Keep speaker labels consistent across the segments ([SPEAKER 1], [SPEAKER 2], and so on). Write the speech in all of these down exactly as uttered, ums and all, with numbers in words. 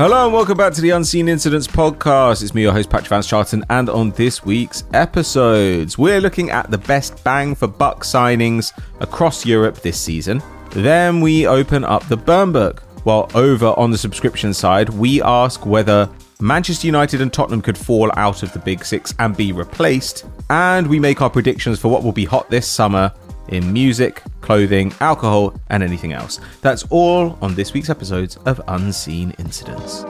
[SPEAKER 1] Hello and welcome back to the Unseen Incidents podcast. It's me, your host, Patrick Vance Charlton, and on this week's episodes, we're looking at the best bang for buck signings across Europe this season. Then we open up the burn book, while over on the subscription side, we ask whether Manchester United and Tottenham could fall out of the Big Six and be replaced, and we make our predictions for what will be hot this summer in music, clothing, alcohol, and anything else. That's all on this week's episodes of Unseen Incidents.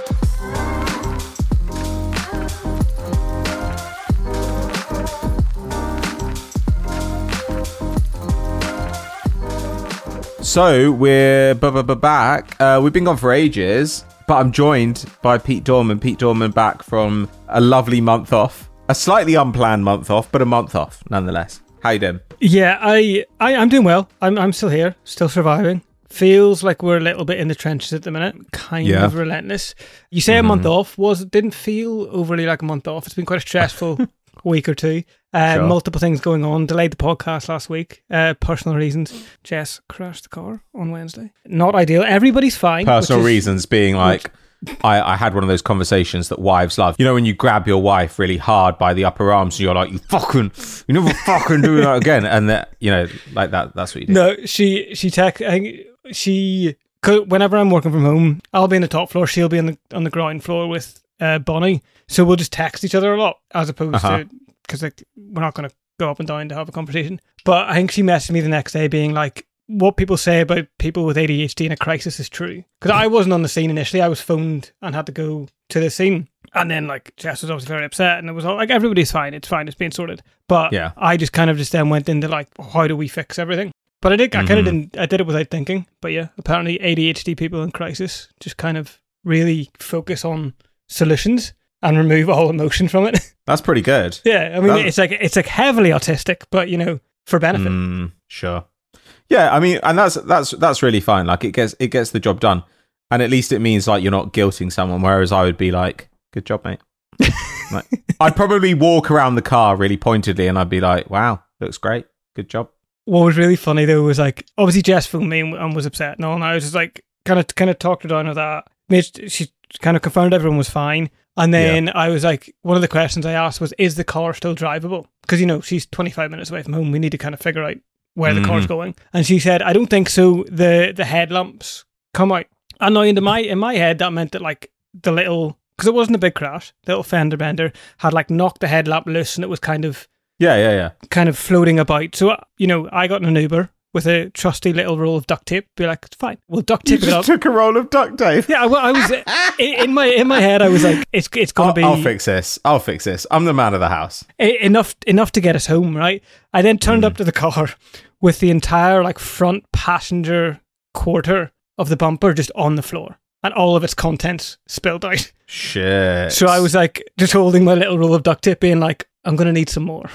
[SPEAKER 1] So we're b- b- b- back. Uh, we've been gone for ages, but I'm joined by Pete Dorman. Pete Dorman back from a lovely month off, a slightly unplanned month off, but a month off nonetheless. How you doing?
[SPEAKER 2] Yeah, I, I, I'm doing well. I'm I'm still here, still surviving. Feels like we're a little bit in the trenches at the minute. Kind
[SPEAKER 1] yeah.
[SPEAKER 2] of relentless. You say mm-hmm. a month off, was it didn't feel overly like a month off. It's been quite a stressful week or two. Uh, sure. Multiple things going on. Delayed the podcast last week. Uh, personal reasons. Jess crashed the car on Wednesday. Not ideal. Everybody's fine.
[SPEAKER 1] Personal
[SPEAKER 2] is,
[SPEAKER 1] reasons being like... I, I had one of those conversations that wives love. You know, when you grab your wife really hard by the upper arms and you're like, you fucking, you never fucking do that again. And that, you know, like that, that's what you do.
[SPEAKER 2] No, she, she tech, I think she, whenever I'm working from home, I'll be in the top floor, she'll be on the, on the ground floor with uh, Bonnie. So we'll just text each other a lot as opposed uh-huh. to, because like, we're not going to go up and down to have a conversation. But I think she messaged me the next day being like, what people say about people with A D H D in a crisis is true. Because I wasn't on the scene initially. I was phoned and had to go to the scene. And then, like, Jess was obviously very upset. And it was all like, everybody's fine. It's fine. It's being sorted. But yeah. I just kind of just then went into, like, how do we fix everything? But I did, I kind of didn't, I did it without thinking. But yeah, apparently A D H D people in crisis just kind of really focus on solutions and remove all emotion from it.
[SPEAKER 1] That's pretty good.
[SPEAKER 2] Yeah. I mean, That's... it's like, it's like heavily autistic, but, you know, for benefit.
[SPEAKER 1] Mm, sure. Yeah, I mean, and that's that's that's really fine. Like it gets it gets the job done, and at least it means like you're not guilting someone. Whereas I would be like, "Good job, mate." Like, I'd probably walk around the car really pointedly, and I'd be like, "Wow, looks great. Good job."
[SPEAKER 2] What was really funny though was like, obviously Jess phoned me and was upset, and all, and I was just like, kind of kind of talked her down with that. Made, she kind of confirmed everyone was fine, and then yeah. I was like, one of the questions I asked was, "Is the car still drivable?" Because you know she's twenty-five minutes away from home. We need to kind of figure out where the mm-hmm. car's going. And she said, I don't think so. The the headlamps come out. And now into my in my head that meant that like the little, because it wasn't a big crash, the little fender bender had like knocked the headlamp loose and it was kind of
[SPEAKER 1] yeah yeah yeah
[SPEAKER 2] kind of floating about. So you know, I got in an Uber with a trusty little roll of duct tape. Be like, it's fine. We'll duct tape
[SPEAKER 1] you
[SPEAKER 2] it
[SPEAKER 1] just
[SPEAKER 2] up.
[SPEAKER 1] Took a roll of duct tape.
[SPEAKER 2] Yeah, well, I was in, in my in my head. I was like, it's it's gonna
[SPEAKER 1] I'll,
[SPEAKER 2] be.
[SPEAKER 1] I'll fix this. I'll fix this. I'm the man of the house.
[SPEAKER 2] Enough enough to get us home, right? I then turned mm. up to the car with the entire like front passenger quarter of the bumper just on the floor and all of its contents spilled out.
[SPEAKER 1] Shit.
[SPEAKER 2] So I was like just holding my little roll of duct tape being like, I'm going to need some more.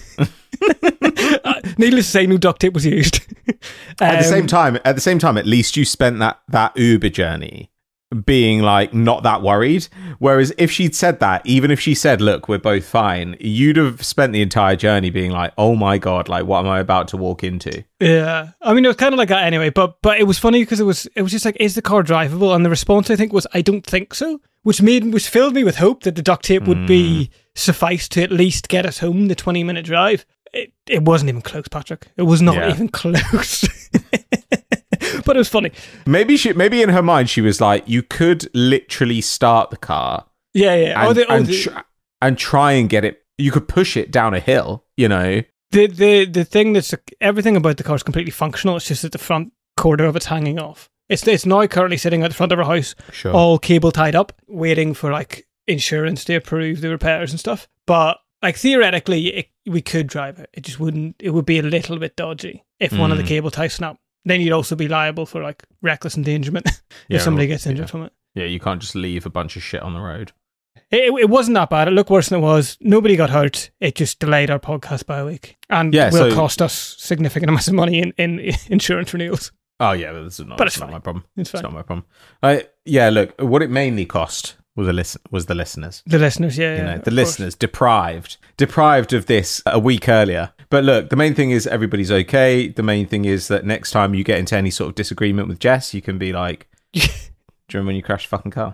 [SPEAKER 2] uh, needless to say, no duct tape was used. um,
[SPEAKER 1] at the same time, at the same time, at least you spent that, that Uber journey being like not that worried. Whereas if she'd said that, even if she said, look, we're both fine, you'd have spent the entire journey being like, oh my God, like what am I about to walk into?
[SPEAKER 2] Yeah. I mean, it was kind of like that anyway, but but it was funny because it was it was just like, is the car drivable? And the response I think was, I don't think so, which made which filled me with hope that the duct tape would mm. be suffice to at least get us home the twenty minute drive. It, it wasn't even close, Patrick. It was not yeah. even close. But it was funny.
[SPEAKER 1] Maybe she, maybe in her mind, she was like, you could literally start the car.
[SPEAKER 2] Yeah, yeah.
[SPEAKER 1] And,
[SPEAKER 2] oh, the, oh,
[SPEAKER 1] and,
[SPEAKER 2] the,
[SPEAKER 1] tr- and try and get it. You could push it down a hill, you know.
[SPEAKER 2] The the the thing that's, everything about the car is completely functional. It's just that the front quarter of it's hanging off. It's it's now currently sitting at the front of our house,
[SPEAKER 1] sure.
[SPEAKER 2] all cable tied up, waiting for like insurance to approve the repairs and stuff. But like theoretically, it, we could drive it. It just wouldn't, it would be a little bit dodgy if mm. one of the cable ties snapped. Then you'd also be liable for like reckless endangerment if
[SPEAKER 1] yeah,
[SPEAKER 2] somebody gets injured
[SPEAKER 1] yeah.
[SPEAKER 2] from it.
[SPEAKER 1] Yeah, you can't just leave a bunch of shit on the road.
[SPEAKER 2] It, it wasn't that bad. It looked worse than it was. Nobody got hurt. It just delayed our podcast by a week and
[SPEAKER 1] yeah,
[SPEAKER 2] will
[SPEAKER 1] so,
[SPEAKER 2] cost us significant amounts of money in, in insurance renewals.
[SPEAKER 1] Oh yeah, this is not,
[SPEAKER 2] but it's,
[SPEAKER 1] it's not my problem.
[SPEAKER 2] It's,
[SPEAKER 1] it's not my problem. Uh, yeah, look, what it mainly cost was the listen was the listeners.
[SPEAKER 2] The listeners, yeah,
[SPEAKER 1] you
[SPEAKER 2] yeah,
[SPEAKER 1] know, the listeners course. deprived, deprived of this a week earlier. But look, the main thing is everybody's okay. The main thing is that next time you get into any sort of disagreement with Jess, you can be like, Do you remember when you crashed a fucking car?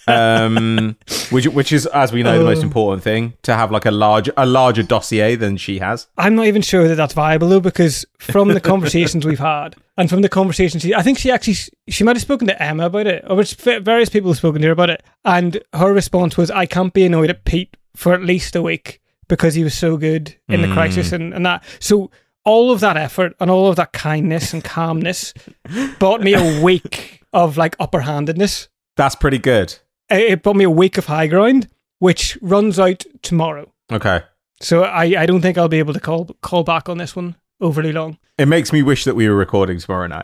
[SPEAKER 1] um, which, which is, as we know, the most important thing, to have like a large, a larger dossier than she has.
[SPEAKER 2] I'm not even sure that that's viable though, because from the conversations we've had and from the conversations, she, I think she actually, she might have spoken to Emma about it, or various people have spoken to her about it. And her response was, I can't be annoyed at Pete for at least a week because he was so good in mm. the crisis and, and that. So all of that effort and all of that kindness and calmness bought me a week of like upper-handedness.
[SPEAKER 1] That's pretty good.
[SPEAKER 2] It bought me a week of high ground, which runs out tomorrow.
[SPEAKER 1] Okay.
[SPEAKER 2] So I, I don't think I'll be able to call call back on this one overly long.
[SPEAKER 1] It makes me wish that we were recording tomorrow night.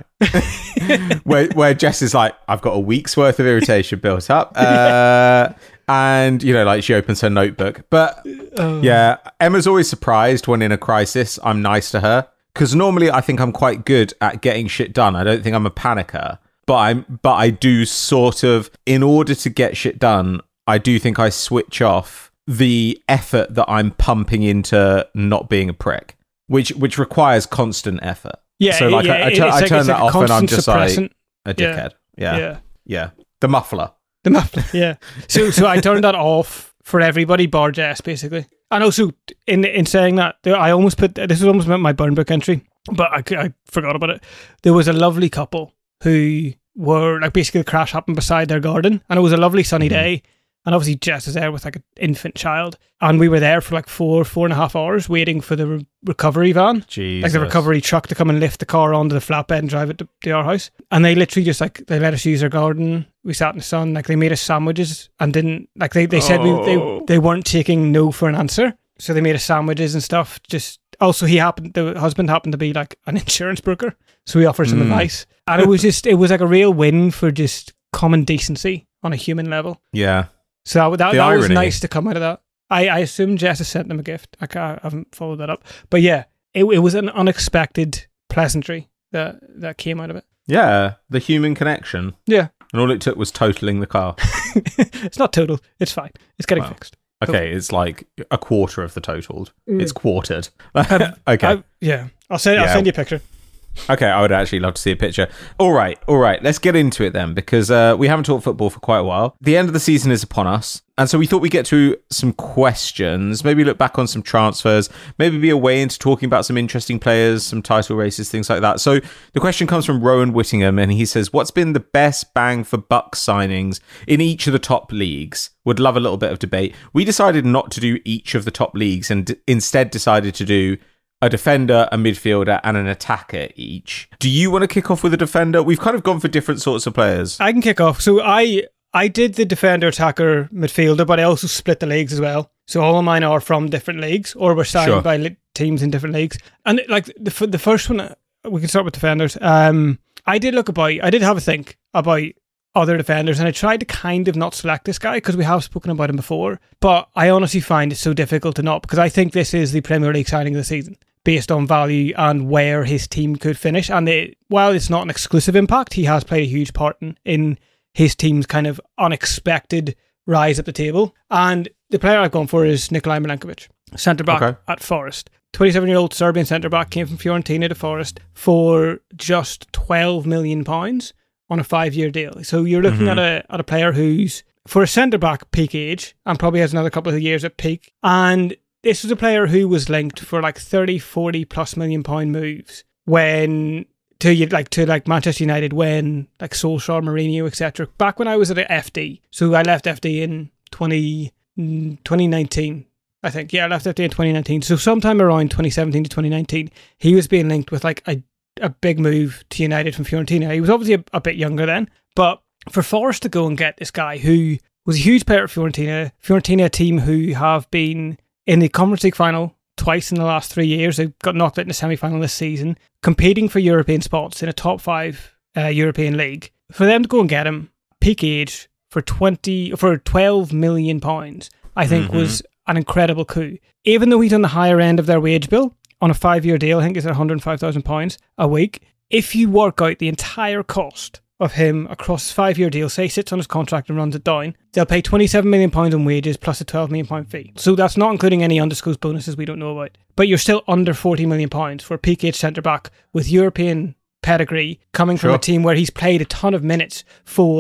[SPEAKER 1] where where Jess is like, I've got a week's worth of irritation built up. Uh, yeah. And, you know, like she opens her notebook. But oh. yeah, Emma's always surprised when in a crisis I'm nice to her. Because normally I think I'm quite good at getting shit done. I don't think I'm a panicker. But I'm, but I do sort of, in order to get shit done, I do think I switch off the effort that I'm pumping into not being a prick, which which requires constant effort.
[SPEAKER 2] Yeah.
[SPEAKER 1] So like
[SPEAKER 2] yeah,
[SPEAKER 1] I, I, t- I
[SPEAKER 2] like,
[SPEAKER 1] turn that
[SPEAKER 2] like
[SPEAKER 1] off and I'm just
[SPEAKER 2] suppressant.
[SPEAKER 1] like a dickhead. Yeah. Yeah.
[SPEAKER 2] yeah.
[SPEAKER 1] Yeah. The muffler.
[SPEAKER 2] The muffler. Yeah. So so I turned that off for everybody, bar Jess, basically. And also in in saying that, I almost put this was almost my burn book entry, but I, I forgot about it. There was a lovely couple who were like basically the crash happened beside their garden, and it was a lovely sunny mm-hmm. day, and obviously Jess is there with like an infant child, and we were there for like four four and a half hours waiting for the re- recovery van,
[SPEAKER 1] Jesus.
[SPEAKER 2] like the recovery truck to come and lift the car onto the flatbed and drive it to, to our house. And they literally just like they let us use their garden. We sat in the sun, like they made us sandwiches and didn't like they, they said oh. we, they they weren't taking no for an answer, so they made us sandwiches and stuff. Just also he happened the husband happened to be like an insurance broker, so he offered some mm. advice. And it was just, it was like a real win for just common decency on a human level.
[SPEAKER 1] Yeah.
[SPEAKER 2] So that, that, that was nice to come out of that. I, I assume Jess has sent them a gift. I, can't, I haven't followed that up. But yeah, it, it was an unexpected pleasantry that, that came out of it.
[SPEAKER 1] Yeah, the human connection.
[SPEAKER 2] Yeah.
[SPEAKER 1] And all it took was totaling the car.
[SPEAKER 2] It's not total. It's fine. It's getting
[SPEAKER 1] well,
[SPEAKER 2] fixed.
[SPEAKER 1] Okay, it's like a quarter of the totaled. Mm. It's quartered. um, okay.
[SPEAKER 2] I, yeah. I'll send, yeah. I'll send you a picture.
[SPEAKER 1] Okay, I would actually love to see a picture. All right, all right, let's get into it then, because uh, we haven't talked football for quite a while. The end of the season is upon us, and so we thought we'd get to some questions, maybe look back on some transfers, maybe be a way into talking about some interesting players, some title races, things like that. So the question comes from Rowan Whittingham, and he says, what's been the best bang for buck signings in each of the top leagues? Would love a little bit of debate. We decided not to do each of the top leagues and d- instead decided to do a defender, a midfielder, and an attacker each. Do you want to kick off with a defender? We've kind of gone for different sorts of players.
[SPEAKER 2] I can kick off. So I I did the defender, attacker, midfielder, but I also split the leagues as well. So all of mine are from different leagues, or were signed sure. by li- teams in different leagues. And like the the first one, we can start with defenders. Um, I did look about, I did have a think about other defenders, and I tried to kind of not select this guy because we have spoken about him before, but I honestly find it so difficult to not, because I think this is the Premier League signing of the season based on value and where his team could finish. And it, while it's not an exclusive impact, he has played a huge part in, in his team's kind of unexpected rise at the table. And the player I've gone for is Nikolaj Milenkovic, centre-back okay. at Forest. twenty-seven-year-old Serbian centre-back, came from Fiorentina to Forest for just twelve million pounds on a five-year deal. So you're looking mm-hmm. at a at a player who's, for a centre-back, peak age, and probably has another couple of years at peak. And this was a player who was linked for like thirty, forty plus million pound moves when to like to like Manchester United, when like Solskjaer, Mourinho, et cetera. Back when I was at F D, so I left F D in twenty, twenty nineteen, I think. Yeah, I left F D in twenty nineteen. So sometime around twenty seventeen to twenty nineteen, he was being linked with like a a big move to United from Fiorentina. He was obviously a, a bit younger then, but for Forest to go and get this guy who was a huge player at Fiorentina, Fiorentina, a team who have been in the Conference League final twice in the last three years. They got knocked out in the semi-final this season, competing for European spots in a top five uh, European league. For them to go and get him, peak age, for twenty for twelve million pounds, I think mm-hmm. was an incredible coup. Even though he's on the higher end of their wage bill, on a five-year deal, I think it's at one hundred five thousand pounds a week. If you work out the entire cost of him across his five-year deal, say he sits on his contract and runs it down, they'll pay twenty-seven million pounds in wages plus a twelve million pounds fee. So that's not including any undisclosed bonuses we don't know about. But you're still under forty million pounds for a peak age centre-back with European pedigree, coming from sure. a team where he's played a ton of minutes for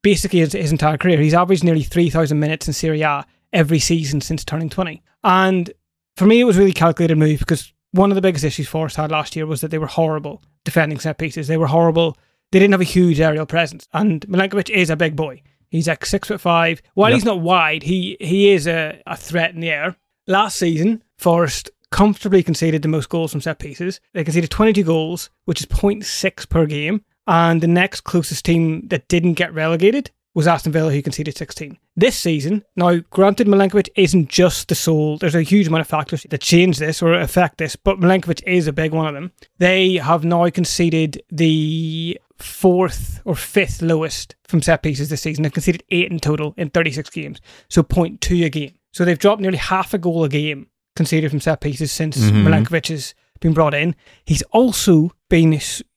[SPEAKER 2] basically his, his entire career. He's averaged nearly three thousand minutes in Serie A every season since turning twenty. And for me, it was a really calculated move because one of the biggest issues Forest had last year was that they were horrible defending set pieces. They were horrible. They didn't have a huge aerial presence. And Milenkovic is a big boy. He's like six foot five. While yep. he's not wide, he he is a, a threat in the air. Last season, Forest comfortably conceded the most goals from set pieces. They conceded twenty-two goals, which is zero point six per game. And the next closest team that didn't get relegated was Aston Villa, who conceded sixteen. This season, now granted Milenkovic isn't just the sole, there's a huge amount of factors that change this or affect this, but Milenkovic is a big one of them. They have now conceded the fourth or fifth lowest from set pieces this season. They've conceded eight in total in thirty-six games, so zero point two a game. So they've dropped nearly half a goal a game conceded from set pieces since mm-hmm. Milenkovic has been brought in. He's also been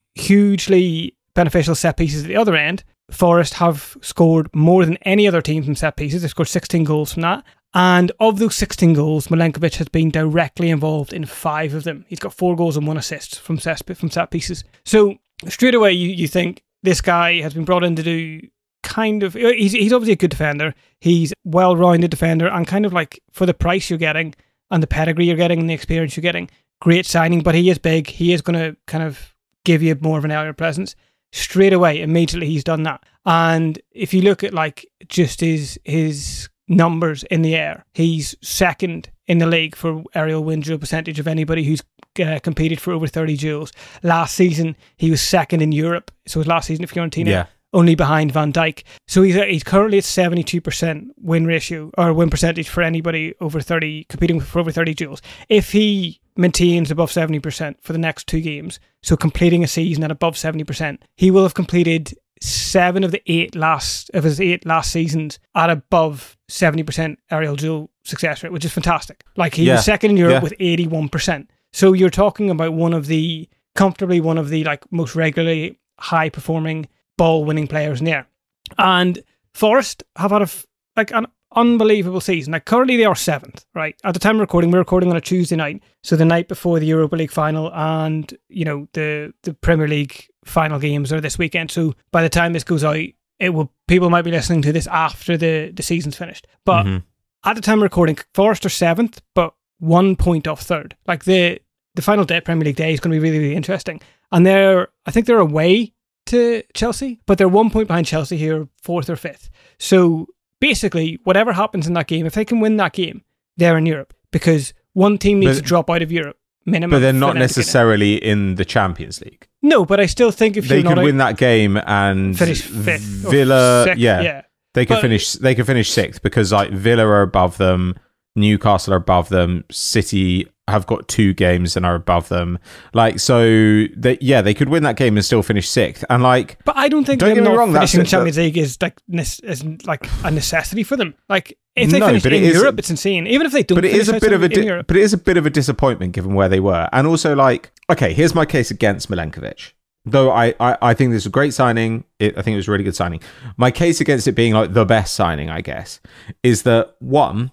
[SPEAKER 2] hugely beneficial set pieces at the other end. Forest have scored more than any other team from set pieces. They've scored sixteen goals from that. And of those sixteen goals, Milenkovic has been directly involved in five of them. He's got four goals and one assist from set, from set pieces. So straight away, you, you think this guy has been brought in to do kind of... He's, he's obviously a good defender. He's a well-rounded defender and kind of like for the price you're getting and the pedigree you're getting and the experience you're getting, great signing. But he is big. He is going to kind of give you more of an aerial presence. Straight away, immediately he's done that. And if you look at like just his his numbers in the air, he's second in the league for aerial win duel percentage of anybody who's uh, competed for over thirty duels. Last season, he was second in Europe. So his last season at Fiorentina, yeah. only behind Van Dijk. So he's he's currently at seventy-two percent win ratio or win percentage for anybody over thirty, competing for over thirty duels. If he maintains above seventy percent for the next two games, so completing a season at above seventy percent, he will have completed seven of the eight last of his eight last seasons at above seventy percent aerial duel success rate, which is fantastic. Like he yeah. was second in Europe yeah. with eighty-one percent. So you're talking about one of the comfortably one of the like most regularly high performing ball winning players in the air. And Forest have had a f- like an unbelievable season. Like currently they are seventh, right? At the time of recording, we're recording on a Tuesday night, so the night before the Europa League final, and you know the the Premier League final games are this weekend. So by the time this goes out, it will people might be listening to this after the the season's finished. But mm-hmm. at the time of recording, Forest are seventh, but one point off third. Like the the final day Premier League day is going to be really really interesting, and they're I think they're away to Chelsea, but they're one point behind Chelsea here, fourth or fifth. So basically, whatever happens in that game, if they can win that game, they're in Europe because one team needs but, to drop out of Europe minimum.
[SPEAKER 1] But they're not necessarily in the Champions League.
[SPEAKER 2] No, but I still think if
[SPEAKER 1] they
[SPEAKER 2] you're
[SPEAKER 1] could
[SPEAKER 2] not
[SPEAKER 1] win
[SPEAKER 2] out,
[SPEAKER 1] that game and
[SPEAKER 2] finish fifth,
[SPEAKER 1] Villa,
[SPEAKER 2] sixth,
[SPEAKER 1] yeah,
[SPEAKER 2] yeah,
[SPEAKER 1] they could
[SPEAKER 2] but,
[SPEAKER 1] finish. They could finish sixth because like Villa are above them, Newcastle are above them, City have got two games and are above them. Like, so they, yeah, they could win that game and still finish sixth. And like,
[SPEAKER 2] but I don't think
[SPEAKER 1] don't
[SPEAKER 2] them
[SPEAKER 1] get me
[SPEAKER 2] not
[SPEAKER 1] wrong,
[SPEAKER 2] finishing the
[SPEAKER 1] that's
[SPEAKER 2] Champions League is like is like a necessity for them. Like, if they
[SPEAKER 1] no,
[SPEAKER 2] finish
[SPEAKER 1] but
[SPEAKER 2] in
[SPEAKER 1] it is,
[SPEAKER 2] Europe, it's insane. Even if they don't,
[SPEAKER 1] but it
[SPEAKER 2] finish
[SPEAKER 1] is a bit of a di-
[SPEAKER 2] Europe.
[SPEAKER 1] but it is a bit of a disappointment given where they were. And also, like, okay, here's my case against Milenkovic. Though I, I, I think this is a great signing. It, I think it was a really good signing. My case against it being like the best signing, I guess, is that one.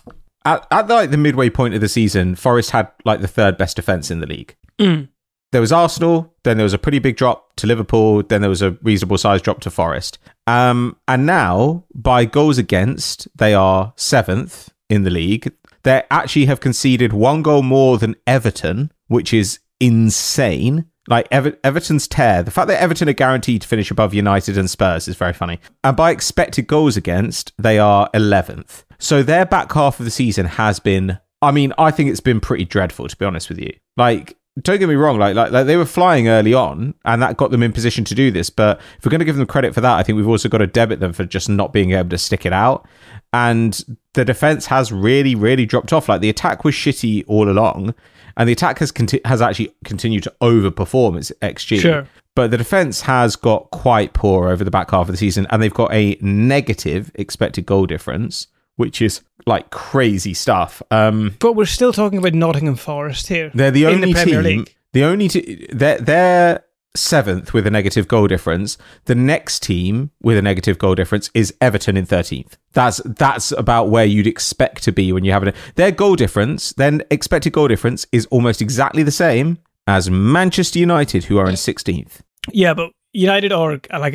[SPEAKER 1] At, at like the midway point of the season, Forest had like the third best defence in the league.
[SPEAKER 2] Mm.
[SPEAKER 1] There was Arsenal, then there was a pretty big drop to Liverpool, then there was a reasonable size drop to Forest. Um, and now, by goals against, they are seventh in the league. They actually have conceded one goal more than Everton, which is insane. Like Ever- Everton's tear, the fact that Everton are guaranteed to finish above United and Spurs is very funny. And by expected goals against, they are eleventh. So their back half of the season has been, I mean, I think it's been pretty dreadful, to be honest with you. Like, don't get me wrong, like, like, like they were flying early on and that got them in position to do this. But if we're going to give them credit for that, I think we've also got to debit them for just not being able to stick it out. And the defence has really, really dropped off. Like the attack was shitty all along. And the attack has conti- has actually continued to overperform its X G.
[SPEAKER 2] Sure.
[SPEAKER 1] But the defence has got quite poor over the back half of the season. And they've got a negative expected goal difference, which is like crazy stuff. Um,
[SPEAKER 2] but we're still talking about Nottingham Forest here.
[SPEAKER 1] They're the only
[SPEAKER 2] in the Premier
[SPEAKER 1] team.
[SPEAKER 2] League.
[SPEAKER 1] The only te- they're, they're seventh with a negative goal difference. The next team with a negative goal difference is Everton in thirteenth. That's that's about where you'd expect to be when you have it. Their goal difference, then expected goal difference, is almost exactly the same as Manchester United, who are in sixteenth.
[SPEAKER 2] Yeah, but United are like a,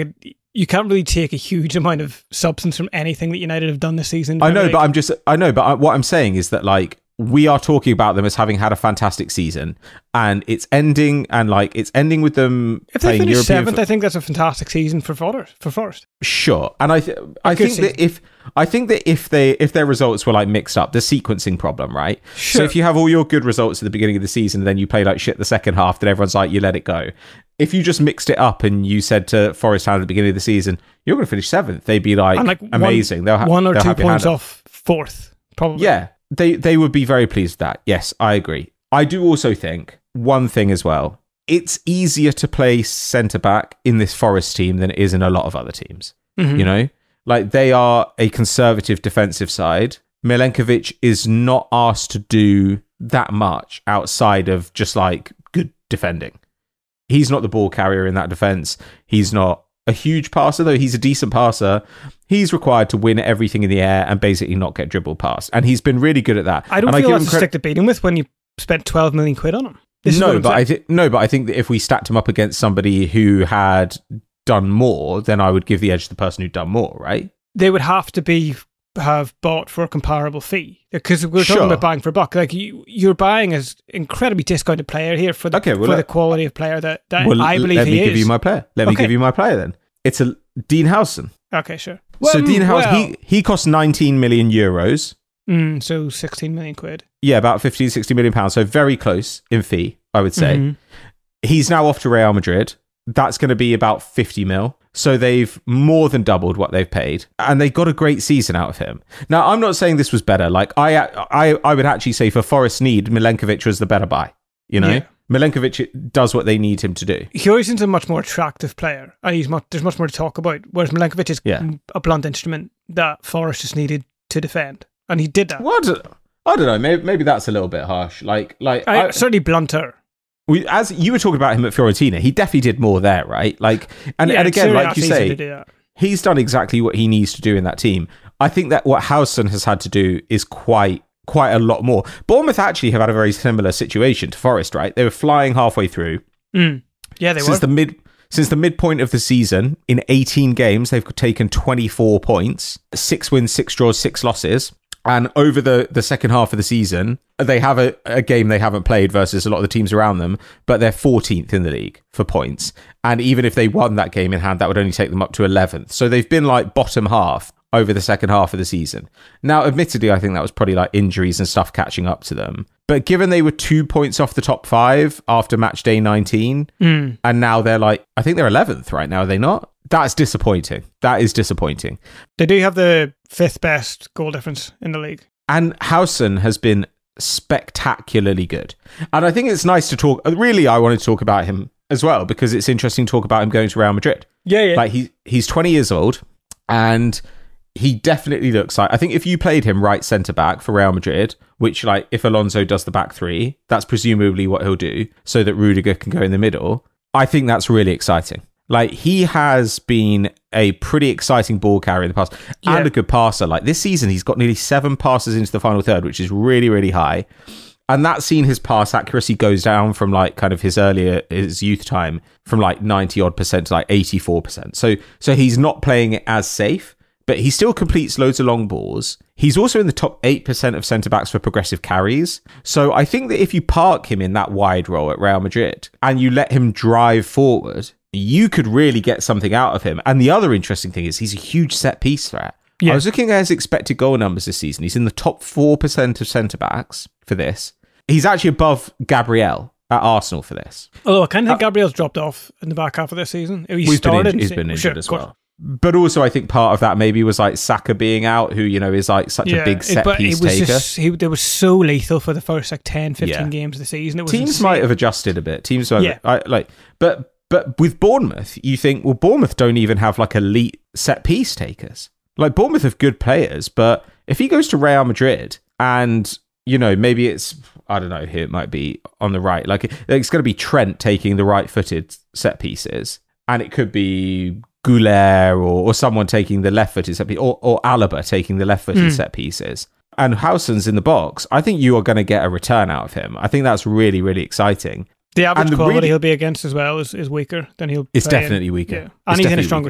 [SPEAKER 2] you can't really take a huge amount of substance from anything that United have done this season.
[SPEAKER 1] I know,
[SPEAKER 2] League.
[SPEAKER 1] but I'm just, I know, but I, what I'm saying is that like, we are talking about them as having had a fantastic season, and it's ending, and like it's ending with them
[SPEAKER 2] if they
[SPEAKER 1] playing
[SPEAKER 2] finish
[SPEAKER 1] European.
[SPEAKER 2] seventh, I think that's a fantastic season for Forest. For Forest,
[SPEAKER 1] sure, and I, th- I think
[SPEAKER 2] season.
[SPEAKER 1] that if I think that if they if their results were like mixed up, the sequencing problem, right?
[SPEAKER 2] Sure.
[SPEAKER 1] So if you have all your good results at the beginning of the season, and then you play like shit the second half, then everyone's like, you let it go. If you just mixed it up and you said to Forest Town at the beginning of the season, you're going to finish seventh, they'd be like,
[SPEAKER 2] like
[SPEAKER 1] amazing.
[SPEAKER 2] One,
[SPEAKER 1] they'll ha-
[SPEAKER 2] one or
[SPEAKER 1] they'll
[SPEAKER 2] two
[SPEAKER 1] have your
[SPEAKER 2] points
[SPEAKER 1] hand up.
[SPEAKER 2] off fourth, probably.
[SPEAKER 1] Yeah. They they would be very pleased with that. Yes, I agree. I do also think one thing as well. It's easier to play centre back in this Forest team than it is in a lot of other teams.
[SPEAKER 2] Mm-hmm.
[SPEAKER 1] You know, like they are a conservative defensive side. Milenkovic is not asked to do that much outside of just like good defending. He's not the ball carrier in that defence. He's not a huge passer, though he's a decent passer. He's required to win everything in the air and basically not get dribbled past. And he's been really good at that.
[SPEAKER 2] I don't
[SPEAKER 1] and
[SPEAKER 2] feel
[SPEAKER 1] I
[SPEAKER 2] that's a
[SPEAKER 1] cre-
[SPEAKER 2] stick to beat him with when you spent twelve million quid on him. This is what
[SPEAKER 1] no,
[SPEAKER 2] I'm
[SPEAKER 1] but I
[SPEAKER 2] saying.
[SPEAKER 1] th- no, but I think that if we stacked him up against somebody who had done more, then I would give the edge to the person who'd done more, right?
[SPEAKER 2] They would have to be have bought for a comparable fee, because we're talking
[SPEAKER 1] Sure.
[SPEAKER 2] about buying for a buck. Like you, you're buying as incredibly discounted player here for the
[SPEAKER 1] Okay, well,
[SPEAKER 2] for
[SPEAKER 1] let-
[SPEAKER 2] the quality of player that, that
[SPEAKER 1] Well,
[SPEAKER 2] I believe
[SPEAKER 1] let
[SPEAKER 2] he
[SPEAKER 1] me
[SPEAKER 2] is.
[SPEAKER 1] give you my player. Let me
[SPEAKER 2] Okay.
[SPEAKER 1] give you my player then. It's a Dean Howson.
[SPEAKER 2] Okay, sure.
[SPEAKER 1] so
[SPEAKER 2] Well,
[SPEAKER 1] Dean Howson,
[SPEAKER 2] well,
[SPEAKER 1] he, he costs nineteen million euros.
[SPEAKER 2] mm, so sixteen million quid.
[SPEAKER 1] Yeah, about fifteen, sixty million pounds. So very close in fee, I would say.
[SPEAKER 2] Mhm.
[SPEAKER 1] He's now off to Real Madrid. That's going to be about fifty mil. So they've more than doubled what they've paid, and they got a great season out of him. Now, I'm not saying this was better. Like I, I, I would actually say for Forest need, Milenkovic was the better buy. You know,
[SPEAKER 2] Yeah.
[SPEAKER 1] Milenkovic does what they need him to do.
[SPEAKER 2] Hjoisen's a much more attractive player, and he's much, there's much more to talk about. Whereas Milenkovic is
[SPEAKER 1] Yeah.
[SPEAKER 2] a blunt instrument that Forest just needed to defend, and he did that.
[SPEAKER 1] What? I don't know. Maybe, maybe that's a little bit harsh. Like, like
[SPEAKER 2] I,
[SPEAKER 1] I,
[SPEAKER 2] certainly blunter.
[SPEAKER 1] we, as you were talking about him at Fiorentina, he definitely did more there, right? Like, and,
[SPEAKER 2] Yeah,
[SPEAKER 1] and
[SPEAKER 2] it's
[SPEAKER 1] again,
[SPEAKER 2] very
[SPEAKER 1] like you
[SPEAKER 2] easy
[SPEAKER 1] say,
[SPEAKER 2] to do that.
[SPEAKER 1] he's done exactly what he needs to do in that team. I think that what Howson has had to do is quite quite a lot more. Bournemouth actually have had a very similar situation to Forest, right? They were flying halfway through.
[SPEAKER 2] Mm. Yeah, they
[SPEAKER 1] since
[SPEAKER 2] were.
[SPEAKER 1] the mid since the midpoint of the season. In eighteen games, they've taken twenty-four points, six wins, six draws, six losses. And over the, the second half of the season, they have a, a game they haven't played versus a lot of the teams around them, but they're fourteenth in the league for points. And even if they won that game in hand, that would only take them up to eleventh. So they've been like bottom half over the second half of the season. Now, admittedly, I think that was probably like injuries and stuff catching up to them. But given they were two points off the top five after match day nineteen,
[SPEAKER 2] Mm.
[SPEAKER 1] and now they're like, I think they're eleventh right now, are they not? That's disappointing. That is disappointing.
[SPEAKER 2] They do have the fifth best goal difference in the league.
[SPEAKER 1] And Howson has been spectacularly good. And I think it's nice to talk. Really, I wanted to talk about him as well, because it's interesting to talk about him going to Real Madrid.
[SPEAKER 2] Yeah, yeah.
[SPEAKER 1] Like he, he's twenty years old, and he definitely looks like, I think if you played him right centre back for Real Madrid, which like if Alonso does the back three, that's presumably what he'll do so that Rudiger can go in the middle. I think that's really exciting. Like he has been a pretty exciting ball carrier in the past
[SPEAKER 2] Yeah.
[SPEAKER 1] and a good passer. Like this season, he's got nearly seven passes into the final third, which is really, really high. And that's seen his pass accuracy goes down from like kind of his earlier, his youth time from like ninety odd percent to like eighty-four percent. So, so he's not playing it as safe, but he still completes loads of long balls. He's also in the top eight percent of centre backs for progressive carries. So I think that if you park him in that wide role at Real Madrid and you let him drive forward, you could really get something out of him. And the other interesting thing is he's a huge set piece threat.
[SPEAKER 2] Yeah.
[SPEAKER 1] I was looking at his expected goal numbers this season. He's in the top four percent of centre backs for this. He's actually above Gabriel at Arsenal for this.
[SPEAKER 2] Although I kind of think
[SPEAKER 1] Uh,
[SPEAKER 2] Gabriel's dropped off in the back half of this season. He
[SPEAKER 1] He's been
[SPEAKER 2] started.
[SPEAKER 1] injured, he's
[SPEAKER 2] in-
[SPEAKER 1] been injured
[SPEAKER 2] sure,
[SPEAKER 1] as
[SPEAKER 2] of course.
[SPEAKER 1] well. But also, I think part of that maybe was like Saka being out, who, you know, is like such a big
[SPEAKER 2] it-
[SPEAKER 1] set
[SPEAKER 2] but
[SPEAKER 1] piece
[SPEAKER 2] it was
[SPEAKER 1] taker.
[SPEAKER 2] Just, he, they were so lethal for the first like ten, fifteen
[SPEAKER 1] Yeah.
[SPEAKER 2] games of the season. It was
[SPEAKER 1] Teams
[SPEAKER 2] insane.
[SPEAKER 1] might have adjusted a bit. Teams might
[SPEAKER 2] Yeah.
[SPEAKER 1] have, I, like, but but with Bournemouth, you think, well, Bournemouth don't even have like elite set piece takers. Like Bournemouth have good players, but if he goes to Real Madrid and, you know, maybe it's, I don't know, here it might be on the right. Like it's going to be Trent taking the right-footed set pieces, and it could be Goulet or, or someone taking the left-footed set piece, or, or Alaba taking the left-footed
[SPEAKER 2] Mm.
[SPEAKER 1] set pieces. And Howson's in the box. I think you are going to get a return out of him. I think that's really, really exciting.
[SPEAKER 2] The average
[SPEAKER 1] and the
[SPEAKER 2] quality
[SPEAKER 1] really-
[SPEAKER 2] he'll be against as well is, is weaker than he'll.
[SPEAKER 1] It's
[SPEAKER 2] play in.
[SPEAKER 1] definitely weaker.
[SPEAKER 2] Yeah.
[SPEAKER 1] It's
[SPEAKER 2] And he's in a
[SPEAKER 1] definitely
[SPEAKER 2] stronger
[SPEAKER 1] weaker.
[SPEAKER 2] team.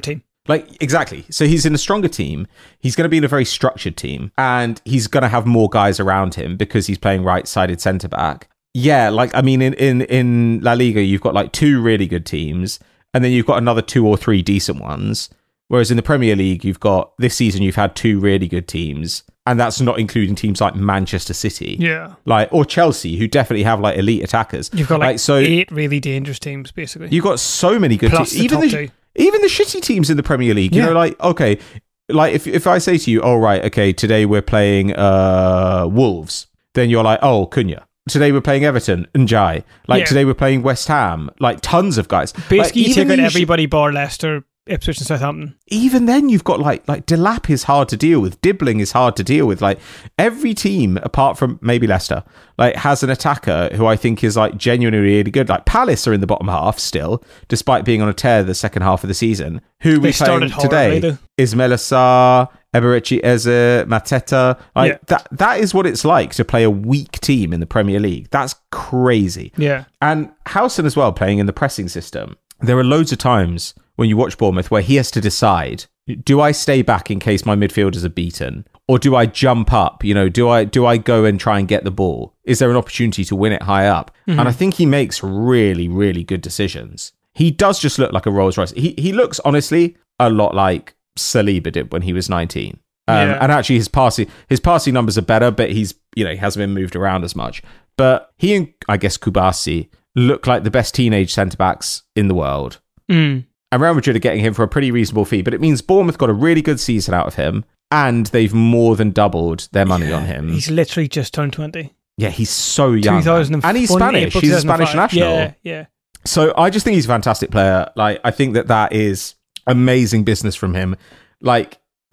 [SPEAKER 1] Like, exactly. So he's in a stronger team. He's going to be in a very structured team. And he's going to have more guys around him because he's playing right-sided centre-back. Yeah, like, I mean, in, in, in La Liga, you've got like two really good teams. And then you've got another two or three decent ones. Whereas in the Premier League, you've got, this season, you've had two really good teams. And that's not including teams like Manchester City.
[SPEAKER 2] Yeah. Like,
[SPEAKER 1] or Chelsea, who definitely have like elite attackers.
[SPEAKER 2] You've got like,
[SPEAKER 1] like so,
[SPEAKER 2] eight really dangerous teams, basically.
[SPEAKER 1] You've got so many good
[SPEAKER 2] Plus
[SPEAKER 1] teams.
[SPEAKER 2] the
[SPEAKER 1] Even
[SPEAKER 2] top
[SPEAKER 1] the,
[SPEAKER 2] two.
[SPEAKER 1] even the shitty teams in the Premier League, you
[SPEAKER 2] Yeah.
[SPEAKER 1] know, like, okay, like if if I say to you, oh, right, okay, today we're playing uh, Wolves, then you're like, oh, Cunha. Today we're playing Everton, Njai. Like
[SPEAKER 2] Yeah.
[SPEAKER 1] today we're playing West Ham. Like tons of guys.
[SPEAKER 2] Basically,
[SPEAKER 1] like,
[SPEAKER 2] you take out
[SPEAKER 1] these sh-
[SPEAKER 2] everybody bar Leicester, Ipswich and Southampton.
[SPEAKER 1] Even then, you've got like like Delap is hard to deal with. Dibbling is hard to deal with. Like every team, apart from maybe Leicester, like has an attacker who I think is like genuinely really good. Like Palace are in the bottom half still, despite being on a tear the second half of the season. Who
[SPEAKER 2] They
[SPEAKER 1] we playing
[SPEAKER 2] started horribly,
[SPEAKER 1] today?
[SPEAKER 2] though.
[SPEAKER 1] Ismail Assar, Eberechi Eze, Mateta. Like
[SPEAKER 2] Yeah.
[SPEAKER 1] that. That is what it's like to play a weak team in the Premier League. That's crazy.
[SPEAKER 2] Yeah.
[SPEAKER 1] And Howson as well, playing in the pressing system. There are loads of times when you watch Bournemouth where he has to decide, do I stay back in case my midfielders are beaten? Or do I jump up? You know, do I do I go and try and get the ball? Is there an opportunity to win it high up? Mm-hmm. And I think he makes really, really good decisions. He does just look like a Rolls Royce. He he looks, honestly, a lot like Saliba did when he was nineteen. Um,
[SPEAKER 2] Yeah.
[SPEAKER 1] And actually, his passing his passing numbers are better, but he's you know he hasn't been moved around as much. But he and I guess Kubasi look like the best teenage centre backs in the world.
[SPEAKER 2] Mm.
[SPEAKER 1] And Real Madrid are getting him for a pretty reasonable fee, but it means Bournemouth got a really good season out of him, and they've more than doubled their money
[SPEAKER 2] Yeah,
[SPEAKER 1] on him.
[SPEAKER 2] He's literally just turned twenty.
[SPEAKER 1] Yeah, he's so young,
[SPEAKER 2] two thousand
[SPEAKER 1] and he's
[SPEAKER 2] one,
[SPEAKER 1] Spanish.
[SPEAKER 2] April
[SPEAKER 1] He's a
[SPEAKER 2] two thousand five.
[SPEAKER 1] Spanish national.
[SPEAKER 2] Yeah, yeah.
[SPEAKER 1] So I just think he's a fantastic player. Like I think that that is amazing business from him. Like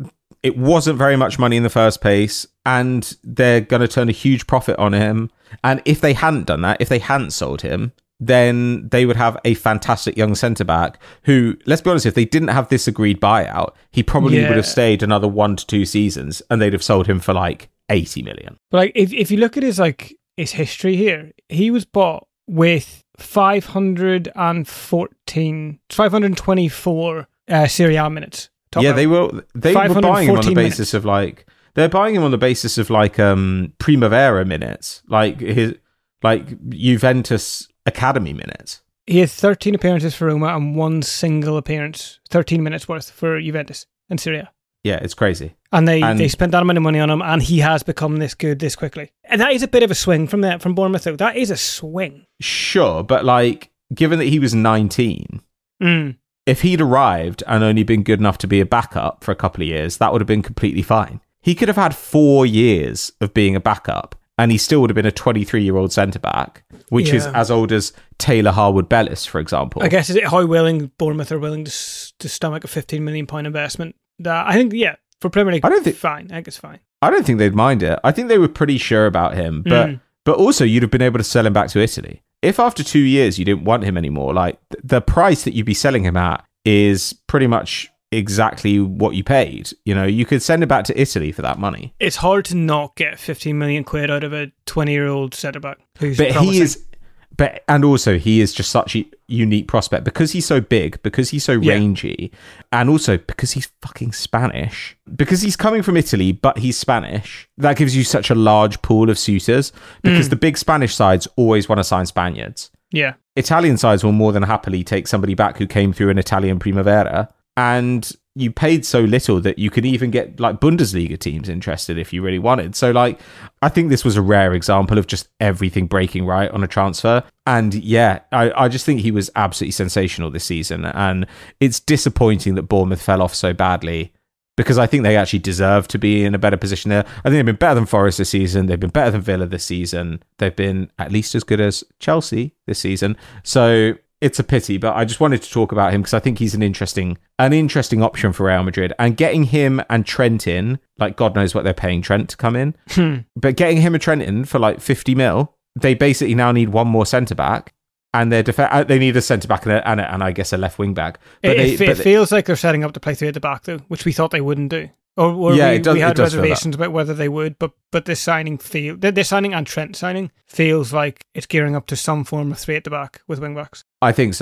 [SPEAKER 1] it wasn't very much money in the first place, and they're going to turn a huge profit on him. And if they hadn't done that, if they hadn't sold him, then they would have a fantastic young centre-back who, let's be honest, if they didn't have this agreed buyout, he probably
[SPEAKER 2] Yeah.
[SPEAKER 1] would have stayed another one to two seasons and they'd have sold him for like eighty million.
[SPEAKER 2] But like, if if you look at his like his history here, he was bought with five hundred fourteen, five hundred twenty-four uh, Serie A minutes. Top
[SPEAKER 1] Yeah,
[SPEAKER 2] out.
[SPEAKER 1] they were they were buying him on the basis
[SPEAKER 2] minutes.
[SPEAKER 1] of like they're buying him on the basis of like um Primavera minutes, like his like Juventus academy minutes.
[SPEAKER 2] He had thirteen appearances for Roma and one single appearance, thirteen minutes worth for Juventus and Serie A.
[SPEAKER 1] Yeah, it's crazy.
[SPEAKER 2] And they,
[SPEAKER 1] And-
[SPEAKER 2] they spent that amount of money on him, and he has become this good this quickly. And that is a bit of a swing from that from Bournemouth, though. That is a swing.
[SPEAKER 1] Sure, but like given that he was nineteen,
[SPEAKER 2] Mm.
[SPEAKER 1] if he'd arrived and only been good enough to be a backup for a couple of years, that would have been completely fine. He could have had four years of being a backup, and he still would have been a twenty-three-year-old centre-back, which is
[SPEAKER 2] Yeah.
[SPEAKER 1] as old as Taylor Harwood-Bellis, for example.
[SPEAKER 2] I guess is it how willing Bournemouth are willing to s- to stomach a fifteen million pound investment? That I think, yeah, for Premier League,
[SPEAKER 1] I don't think-
[SPEAKER 2] fine. I think it's fine.
[SPEAKER 1] I don't think they'd mind it. I think they were pretty sure about him, but
[SPEAKER 2] Mm.
[SPEAKER 1] but also you'd have been able to sell him back to Italy. If after two years you didn't want him anymore, like th- the price that you'd be selling him at is pretty much exactly what you paid. You know, you could send him back to Italy for that money.
[SPEAKER 2] It's hard to not get fifteen million quid out of a twenty-year-old centre back who's
[SPEAKER 1] But
[SPEAKER 2] promising.
[SPEAKER 1] he is, but and also he is just such a unique prospect because he's so big, because he's so
[SPEAKER 2] Yeah.
[SPEAKER 1] rangy, and also because he's fucking Spanish. Because he's coming from Italy, but he's Spanish. That gives you such a large pool of suitors. Because
[SPEAKER 2] Mm.
[SPEAKER 1] the big Spanish sides always want to sign Spaniards.
[SPEAKER 2] Yeah,
[SPEAKER 1] Italian sides will more than happily take somebody back who came through an Italian Primavera, and you paid so little that you could even get like Bundesliga teams interested if you really wanted. So like, I think this was a rare example of just everything breaking right on a transfer. And yeah, I, I just think he was absolutely sensational this season. And it's disappointing that Bournemouth fell off so badly, because I think they actually deserve to be in a better position there. I think they've been better than Forest this season. They've been better than Villa this season. They've been at least as good as Chelsea this season. So it's a pity, but I just wanted to talk about him because I think he's an interesting, an interesting option for Real Madrid. And getting him and Trent in, like God knows what they're paying Trent to come in,
[SPEAKER 2] Hmm.
[SPEAKER 1] but getting him and Trent in for like fifty mil, they basically now need one more centre back. And they're def- uh, they need a centre back and, a, and, a, and I guess a left wing back. But
[SPEAKER 2] it,
[SPEAKER 1] they,
[SPEAKER 2] it,
[SPEAKER 1] but
[SPEAKER 2] it feels like they're setting up to play three at the back, though, which we thought they wouldn't do. Or, or
[SPEAKER 1] Yeah,
[SPEAKER 2] we,
[SPEAKER 1] it does-
[SPEAKER 2] we
[SPEAKER 1] it
[SPEAKER 2] had
[SPEAKER 1] does feel that.
[SPEAKER 2] reservations about whether they would, but but this signing feel this signing and Trent signing feels like it's gearing up to some form of three at the back with wing backs.
[SPEAKER 1] I think so.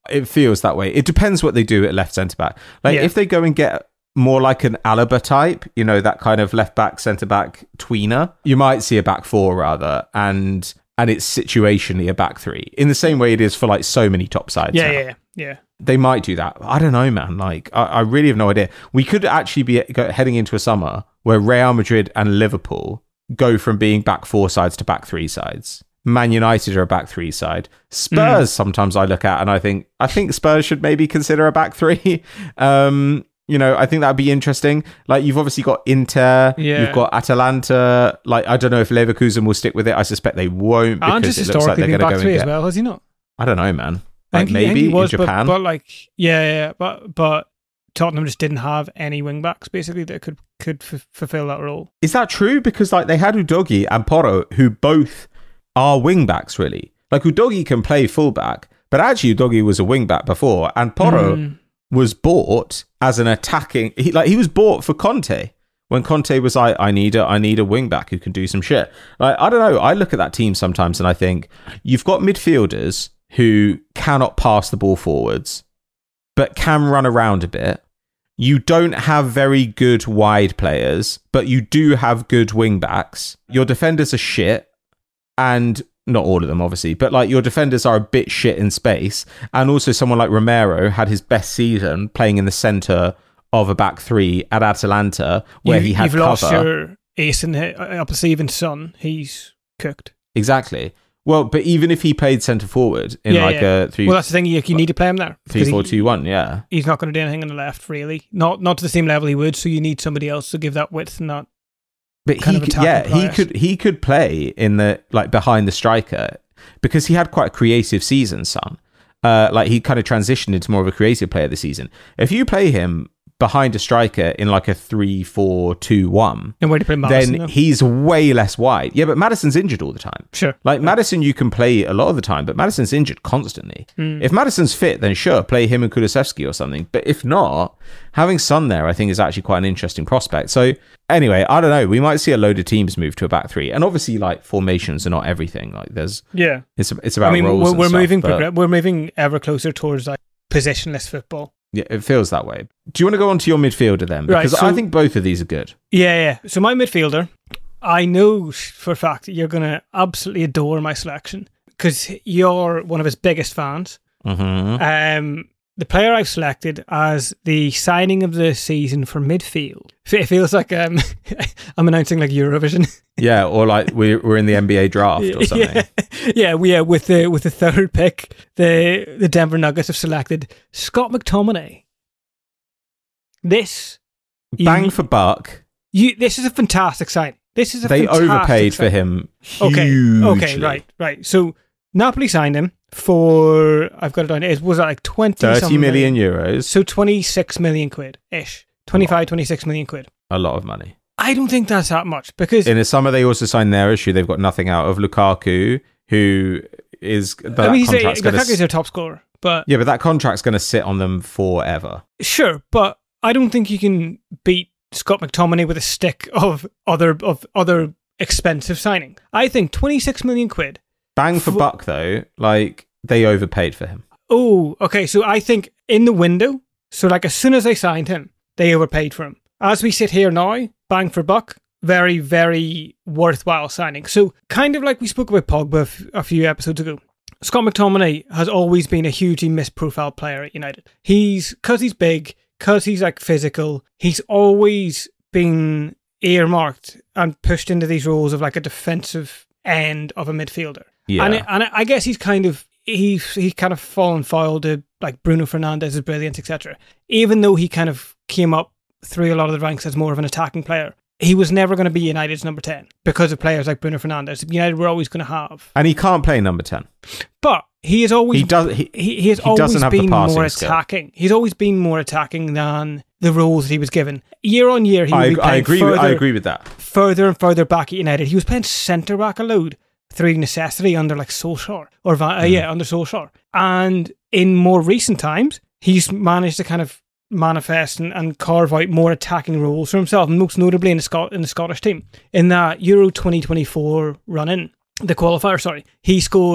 [SPEAKER 1] It feels that way. It depends what they do at left centre back. Like,
[SPEAKER 2] Yeah.
[SPEAKER 1] if they go and get more like an Alaba type, you know, that kind of left back, centre back tweener, you might see a back four rather, and and it's situationally a back three, in the same way it is for like so many top sides.
[SPEAKER 2] Yeah,
[SPEAKER 1] now.
[SPEAKER 2] yeah, yeah.
[SPEAKER 1] They might do that. I don't know, man. Like, I, I really have no idea. We could actually be go- heading into a summer where Real Madrid and Liverpool go from being back four sides to back three sides. Man United are a back three side. Spurs, mm. sometimes I look at and I think, I think Spurs should maybe consider a back three. Um, you know, I think that'd be interesting. Like, you've obviously got Inter,
[SPEAKER 2] yeah.
[SPEAKER 1] you've got Atalanta. Like, I don't know if Leverkusen will stick with it. I suspect they won't, because
[SPEAKER 2] and just
[SPEAKER 1] it looks like they're going to go and
[SPEAKER 2] three
[SPEAKER 1] get,
[SPEAKER 2] as well, has he not?
[SPEAKER 1] I don't know, man. Like,
[SPEAKER 2] he,
[SPEAKER 1] maybe
[SPEAKER 2] was,
[SPEAKER 1] in Japan.
[SPEAKER 2] But, but like, yeah, yeah, but but Tottenham just didn't have any wing backs basically that could could f- fulfill that role.
[SPEAKER 1] Is that true? Because like they had Udogie and Porro, who both are wing backs, really. Like, Udogie can play fullback, but actually Udogie was a wing back before, and Porro mm. was bought as an attacking. He, like he was bought for Conte when Conte was like, I need a I need a wing back who can do some shit. Like, I don't know. I look at that team sometimes and I think you've got midfielders who cannot pass the ball forwards, but can run around a bit. You don't have very good wide players, but you do have good wing backs. Your defenders are shit, and not all of them, obviously, but like your defenders are a bit shit in space. And also someone like Romero had his best season playing in the centre of a back three at Atalanta, where
[SPEAKER 2] you,
[SPEAKER 1] he had
[SPEAKER 2] you've
[SPEAKER 1] cover.
[SPEAKER 2] You've lost your ace in the, up the sleeve and Son. He's cooked.
[SPEAKER 1] Exactly. Well, but even if he played centre forward in
[SPEAKER 2] yeah,
[SPEAKER 1] like
[SPEAKER 2] yeah.
[SPEAKER 1] a three,
[SPEAKER 2] well, that's the thing. You, you need to play him there.
[SPEAKER 1] Three, four, two, one. Yeah,
[SPEAKER 2] he's not going to do anything on the left, really. Not not to the same level he would. So you need somebody else to give that width and that.
[SPEAKER 1] But he, could, yeah, he could he could play in the like behind the striker, because he had quite a creative season. Son, uh, like he kind of transitioned into more of a creative player this season. If you play him behind a striker in like a three four two one,
[SPEAKER 2] and where do you put Maddison,
[SPEAKER 1] then
[SPEAKER 2] though?
[SPEAKER 1] He's way less wide. Yeah, but Maddison's injured all the time.
[SPEAKER 2] Sure.
[SPEAKER 1] Like Maddison you can play a lot of the time, but Maddison's injured constantly. Mm. If Maddison's fit, then sure, play him and Kulusevski or something. But if not, having Son there I think is actually quite an interesting prospect. So anyway, I don't know. We might see a load of teams move to a back three. And obviously like formations are not everything. Like there's
[SPEAKER 2] Yeah.
[SPEAKER 1] It's it's about
[SPEAKER 2] I mean,
[SPEAKER 1] roles
[SPEAKER 2] we're,
[SPEAKER 1] and
[SPEAKER 2] we're
[SPEAKER 1] stuff,
[SPEAKER 2] moving
[SPEAKER 1] but...
[SPEAKER 2] progr- we're moving ever closer towards like positionless football.
[SPEAKER 1] Yeah, it feels that way. Do you want to go on to your midfielder then? Because
[SPEAKER 2] right, so,
[SPEAKER 1] I think both of these are good.
[SPEAKER 2] Yeah, yeah. So my midfielder, I know for a fact that you're going to absolutely adore my selection because you're one of his biggest fans.
[SPEAKER 1] Mm-hmm.
[SPEAKER 2] Um, the player I've selected as the signing of the season for midfield. It feels like um, I'm announcing like Eurovision.
[SPEAKER 1] Yeah, or like we're we're in the N B A draft or something.
[SPEAKER 2] Yeah, yeah, we, uh, with the with the third pick, the the Denver Nuggets have selected Scott McTominay. This
[SPEAKER 1] bang
[SPEAKER 2] you,
[SPEAKER 1] for buck.
[SPEAKER 2] You, this is a fantastic sign. This is a
[SPEAKER 1] they
[SPEAKER 2] fantastic
[SPEAKER 1] overpaid
[SPEAKER 2] sign.
[SPEAKER 1] for him.
[SPEAKER 2] Okay,
[SPEAKER 1] hugely.
[SPEAKER 2] okay, right, right. So Napoli signed him for I've got it down. It was like twenty
[SPEAKER 1] thirty million euros.
[SPEAKER 2] So twenty six million quid ish. twenty-five, twenty-six million quid.
[SPEAKER 1] A lot of money.
[SPEAKER 2] I don't think that's that much because
[SPEAKER 1] in the summer they also signed their issue. They've got nothing out of Lukaku, who is. But
[SPEAKER 2] I mean, he's a,
[SPEAKER 1] gonna,
[SPEAKER 2] Lukaku's their top scorer, but
[SPEAKER 1] yeah, but that contract's going to sit on them forever.
[SPEAKER 2] Sure, but I don't think you can beat Scott McTominay with a stick of other of other expensive signing. I think twenty-six million quid.
[SPEAKER 1] Bang for f- buck though, like they overpaid for him.
[SPEAKER 2] Oh, okay. So I think in the window, so like as soon as they signed him, they overpaid for him. As we sit here now, bang for buck, very, very worthwhile signing. So kind of like we spoke about Pogba f- a few episodes ago. Scott McTominay has always been a hugely misprofiled player at United. He's, because he's big, because he's like physical, he's always been earmarked and pushed into these roles of like a defensive end of a midfielder.
[SPEAKER 1] Yeah.
[SPEAKER 2] And, it, and I guess he's kind of, he's, he's kind of fallen foul to like Bruno Fernandes's brilliance, et cetera. Even though he kind of came up through a lot of the ranks as more of an attacking player, he was never going to be United's number ten because of players like Bruno Fernandes. United were always going to have.
[SPEAKER 1] And he can't play number ten.
[SPEAKER 2] But he has always
[SPEAKER 1] he does he,
[SPEAKER 2] he, he has
[SPEAKER 1] he
[SPEAKER 2] always been more
[SPEAKER 1] skill.
[SPEAKER 2] attacking. He's always been more attacking than the roles that he was given. Year on year, he would
[SPEAKER 1] I,
[SPEAKER 2] be playing
[SPEAKER 1] I agree
[SPEAKER 2] further,
[SPEAKER 1] with, I agree with that.
[SPEAKER 2] Further and further back at United. He was playing centre back a load through necessity under like Solskjaer or uh, mm. yeah, under Solskjaer. And in more recent times, he's managed to kind of manifest and, and carve out more attacking roles for himself, most notably in the Scot- in the Scottish team. In that Euro twenty twenty-four run-in, the qualifier, sorry, he scored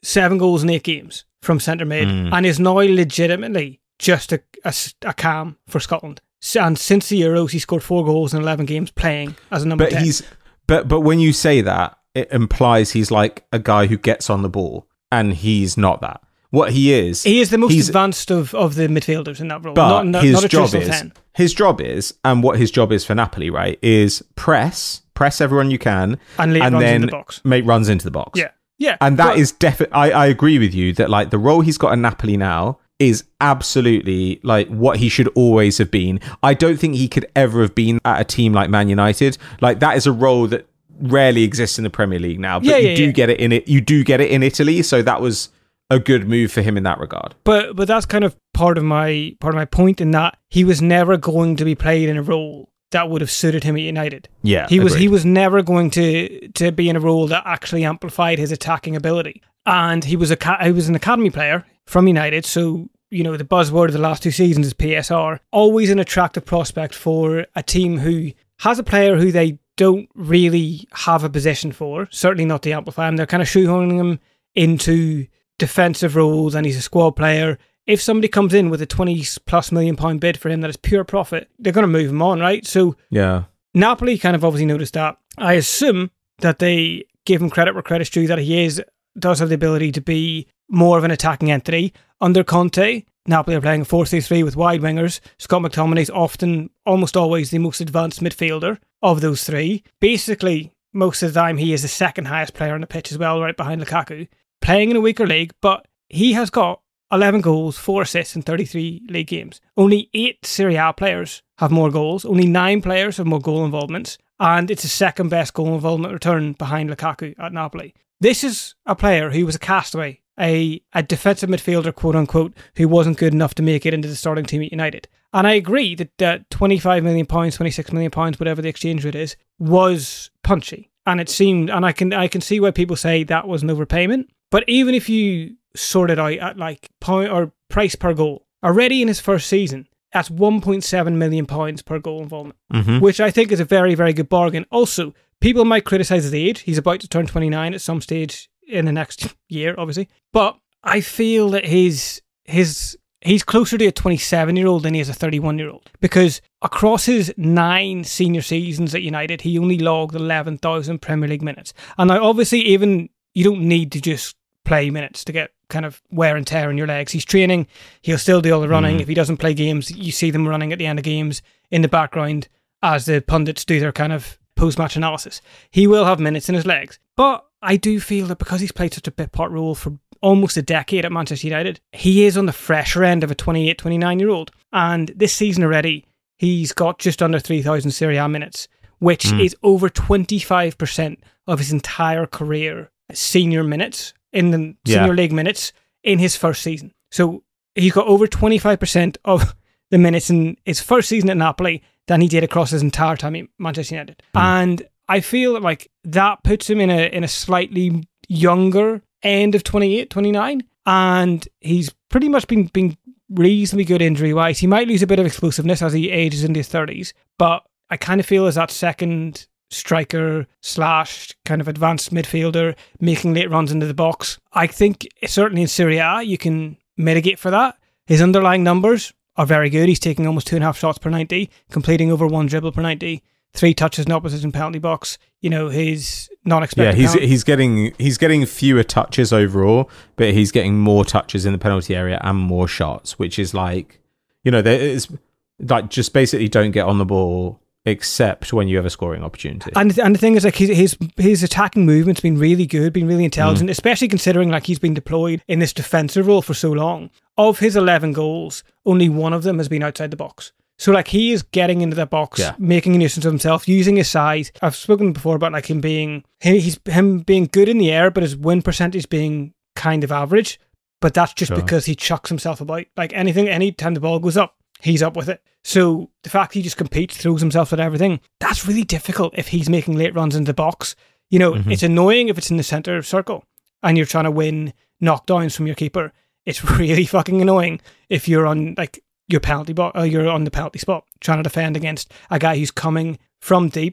[SPEAKER 2] seven goals in eight games from centre mid, mm. and is now legitimately just a, a, a cam for Scotland. And since the Euros, he scored four goals in eleven games playing as a number
[SPEAKER 1] but
[SPEAKER 2] ten.
[SPEAKER 1] He's, but, but when you say that, it implies he's like a guy who gets on the ball, and he's not that. What he is...
[SPEAKER 2] He is the most advanced of, of the midfielders in that role.
[SPEAKER 1] But
[SPEAKER 2] not, not,
[SPEAKER 1] his
[SPEAKER 2] not a
[SPEAKER 1] job is...
[SPEAKER 2] ten.
[SPEAKER 1] His job is, and what his job is for Napoli, right, is press, press everyone you can,
[SPEAKER 2] and, and runs
[SPEAKER 1] then
[SPEAKER 2] into the box.
[SPEAKER 1] make runs into the box.
[SPEAKER 2] Yeah, yeah.
[SPEAKER 1] And that
[SPEAKER 2] but,
[SPEAKER 1] is definitely... I, I agree with you that, like, the role he's got in Napoli now is absolutely, like, what he should always have been. I don't think he could ever have been at a team like Man United. Like, that is a role that rarely exists in the Premier League now, but
[SPEAKER 2] yeah,
[SPEAKER 1] you
[SPEAKER 2] yeah,
[SPEAKER 1] do
[SPEAKER 2] yeah.
[SPEAKER 1] get it in it. You do get it in Italy, so that was a good move for him in that regard.
[SPEAKER 2] But but that's kind of part of my part of my point in that he was never going to be played in a role that would have suited him at United.
[SPEAKER 1] Yeah,
[SPEAKER 2] he was
[SPEAKER 1] agreed.
[SPEAKER 2] he was never going to to be in a role that actually amplified his attacking ability. And he was a he was an academy player from United, so you know the buzzword of the last two seasons is P S R. Always an attractive prospect for a team who has a player who they don't really have a position for. Certainly not to amplify him. They're kind of shoehorning him into defensive roles, and he's a squad player. If somebody comes in with a twenty plus million pound bid for him that is pure profit, they're going to move him on, right? So
[SPEAKER 1] yeah,
[SPEAKER 2] Napoli kind of obviously noticed that. I assume that they give him credit where credit's due, that he is does have the ability to be more of an attacking entity. Under Conte, Napoli are playing a four three three with wide wingers. Scott McTominay's often, almost always, the most advanced midfielder of those three. Basically, most of the time, he is the second highest player on the pitch as well, right behind Lukaku. Playing in a weaker league, but he has got eleven goals, four assists in thirty-three league games. Only eight Serie A players have more goals. Only nine players have more goal involvements. And it's the second best goal involvement return behind Lukaku at Napoli. This is a player who was a castaway, a, a defensive midfielder, quote unquote, who wasn't good enough to make it into the starting team at United. And I agree that, that twenty-five million pounds, twenty-six million pounds, whatever the exchange rate is, was punchy. And it seemed, and I can I can see why people say that was an overpayment. But even if you sort it out at like point or price per goal, already in his first season, that's one point seven million pounds per goal involvement,
[SPEAKER 1] mm-hmm.
[SPEAKER 2] which I think is a very, very good bargain. Also, people might criticise his age. He's about to turn twenty-nine at some stage in the next year, obviously. But I feel that his his he's closer to a twenty-seven-year-old than he is a thirty-one-year-old. Because across his nine senior seasons at United, he only logged eleven thousand Premier League minutes. And now, obviously, even you don't need to just play minutes to get kind of wear and tear in your legs. He's training. He'll still do all the running. Mm. If he doesn't play games, you see them running at the end of games in the background as the pundits do their kind of post-match analysis. He will have minutes in his legs. But I do feel that because he's played such a bit part role for almost a decade at Manchester United, he is on the fresher end of a twenty-eight, twenty-nine-year-old. And this season already, he's got just under three thousand Serie A minutes, which mm. is over twenty-five percent of his entire career senior minutes, in the
[SPEAKER 1] yeah.
[SPEAKER 2] senior league minutes in his first season. So he's got over twenty-five percent of the minutes in his first season at Napoli than he did across his entire time at Manchester United. Mm. And I feel that like that puts him in a in a slightly younger end of twenty-eight, twenty-nine, and he's pretty much been, been reasonably good injury-wise. He might lose a bit of explosiveness as he ages into his thirties, but I kind of feel as that second striker slash kind of advanced midfielder making late runs into the box, I think certainly in Serie A you can mitigate for that. His underlying numbers are very good. He's taking almost two and a half shots per ninety, completing over one dribble per ninety, three touches in opposition penalty box. You know, his non-expected.
[SPEAKER 1] Yeah, he's
[SPEAKER 2] penalty.
[SPEAKER 1] he's getting he's getting fewer touches overall, but he's getting more touches in the penalty area and more shots, which is like, you know, there is like just basically don't get on the ball except when you have a scoring opportunity.
[SPEAKER 2] And and the thing is, like his his, his attacking movement's been really good, been really intelligent, mm. especially considering like he's been deployed in this defensive role for so long. Of his eleven goals, only one of them has been outside the box. So like he is getting into that box, yeah. making a nuisance of himself, using his size. I've spoken before about like him being he's him being good in the air, but his win percentage being kind of average. But that's just sure. because he chucks himself about. Like anything, any time the ball goes up, he's up with it. So the fact he just competes, throws himself at everything, that's really difficult if he's making late runs into the box. You know, mm-hmm. it's annoying if it's in the centre circle and you're trying to win knockdowns from your keeper. It's really fucking annoying if you're on like your penalty box, or you're on the penalty spot trying to defend against a guy who's coming from deep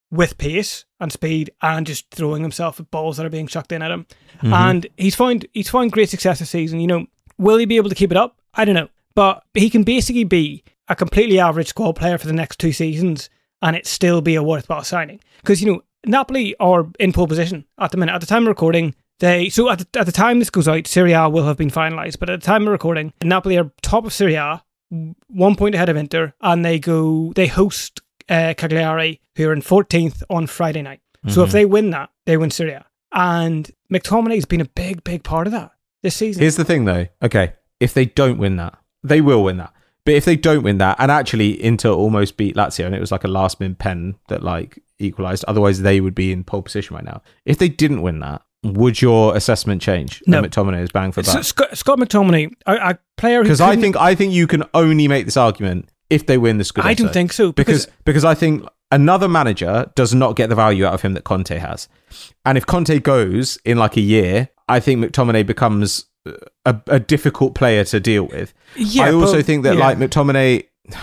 [SPEAKER 2] with pace and speed and just throwing himself at balls that are being chucked in at him.
[SPEAKER 1] Mm-hmm.
[SPEAKER 2] And he's found he's found great success this season. You know, will he be able to keep it up? I don't know. But he can basically be a completely average squad player for the next two seasons and it still be a worthwhile signing. Because, you know, Napoli are in pole position at the minute. At the time of recording, they so at the, at the time this goes out, Serie A will have been finalised. But at the time of recording, Napoli are top of Serie A, one point ahead of Inter, and they go they host uh, Cagliari, who are in fourteenth on Friday night. Mm-hmm. So if they win that, they win Serie A. And McTominay's been a big, big part of that this season.
[SPEAKER 1] Here's the thing, though. Okay, if they don't win that, they will win that. But if they don't win that, and actually Inter almost beat Lazio, and it was like a last-minute pen that like equalised. Otherwise, they would be in pole position right now. If they didn't win that, would your assessment change?
[SPEAKER 2] No.
[SPEAKER 1] That McTominay is bang for buck.
[SPEAKER 2] So Scott, Scott McTominay, a, a player who
[SPEAKER 1] because I think I think you can only make this argument if they win the Scudetto.
[SPEAKER 2] I don't think so
[SPEAKER 1] because because, because I think another manager does not get the value out of him that Conte has, and if Conte goes in like a year, I think McTominay becomes a, a difficult player to deal with.
[SPEAKER 2] Yeah,
[SPEAKER 1] I also
[SPEAKER 2] but,
[SPEAKER 1] think that
[SPEAKER 2] yeah.
[SPEAKER 1] like McTominay.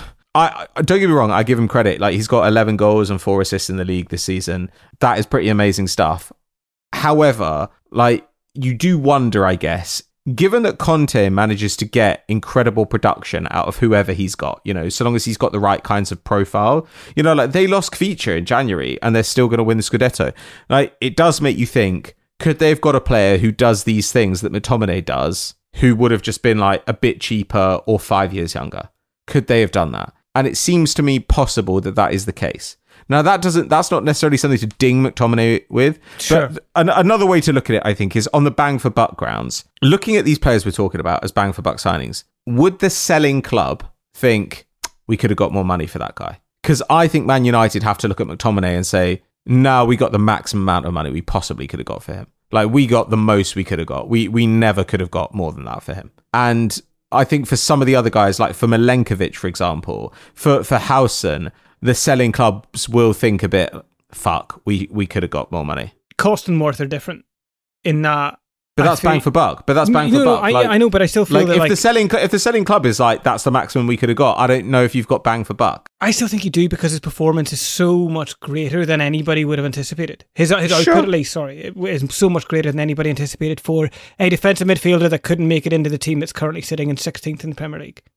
[SPEAKER 1] I, I don't get me wrong, I give him credit. Like he's got eleven goals and four assists in the league this season. That is pretty amazing stuff. However, like you do wonder, I guess, given that Conte manages to get incredible production out of whoever he's got, you know, so long as he's got the right kinds of profile, you know, like they lost Kvicha in January and they're still going to win the Scudetto. Like it does make you think, could they have got a player who does these things that McTominay does, who would have just been like a bit cheaper or five years younger? Could they have done that? And it seems to me possible that that is the case. Now, that doesn't, that's not necessarily something to ding McTominay with.
[SPEAKER 2] Sure.
[SPEAKER 1] But an, another way to look at it, I think, is on the bang for buck grounds. Looking at these players we're talking about as bang for buck signings, would the selling club think we could have got more money for that guy? Because I think Man United have to look at McTominay and say, no, we got the maximum amount of money we possibly could have got for him. Like, we got the most we could have got. We we never could have got more than that for him. And I think for some of the other guys, like for Milenkovic, for example, for, for Howson, the selling clubs will think a bit, fuck, we, we could have got more money.
[SPEAKER 2] Cost and worth are different in that.
[SPEAKER 1] But that's
[SPEAKER 2] feel,
[SPEAKER 1] bang for buck. But that's bang
[SPEAKER 2] no,
[SPEAKER 1] for
[SPEAKER 2] no,
[SPEAKER 1] buck.
[SPEAKER 2] I,
[SPEAKER 1] like,
[SPEAKER 2] I know, but I still feel
[SPEAKER 1] like
[SPEAKER 2] that
[SPEAKER 1] if
[SPEAKER 2] like,
[SPEAKER 1] the selling if the selling club is like that's the maximum we could have got, I don't know if you've got bang for buck.
[SPEAKER 2] I still think you do because his performance is so much greater than anybody would have anticipated. His his
[SPEAKER 1] Sure.
[SPEAKER 2] output, at least, sorry, is so much greater than anybody anticipated for a defensive midfielder that couldn't make it into the team that's currently sitting in sixteenth in the Premier League.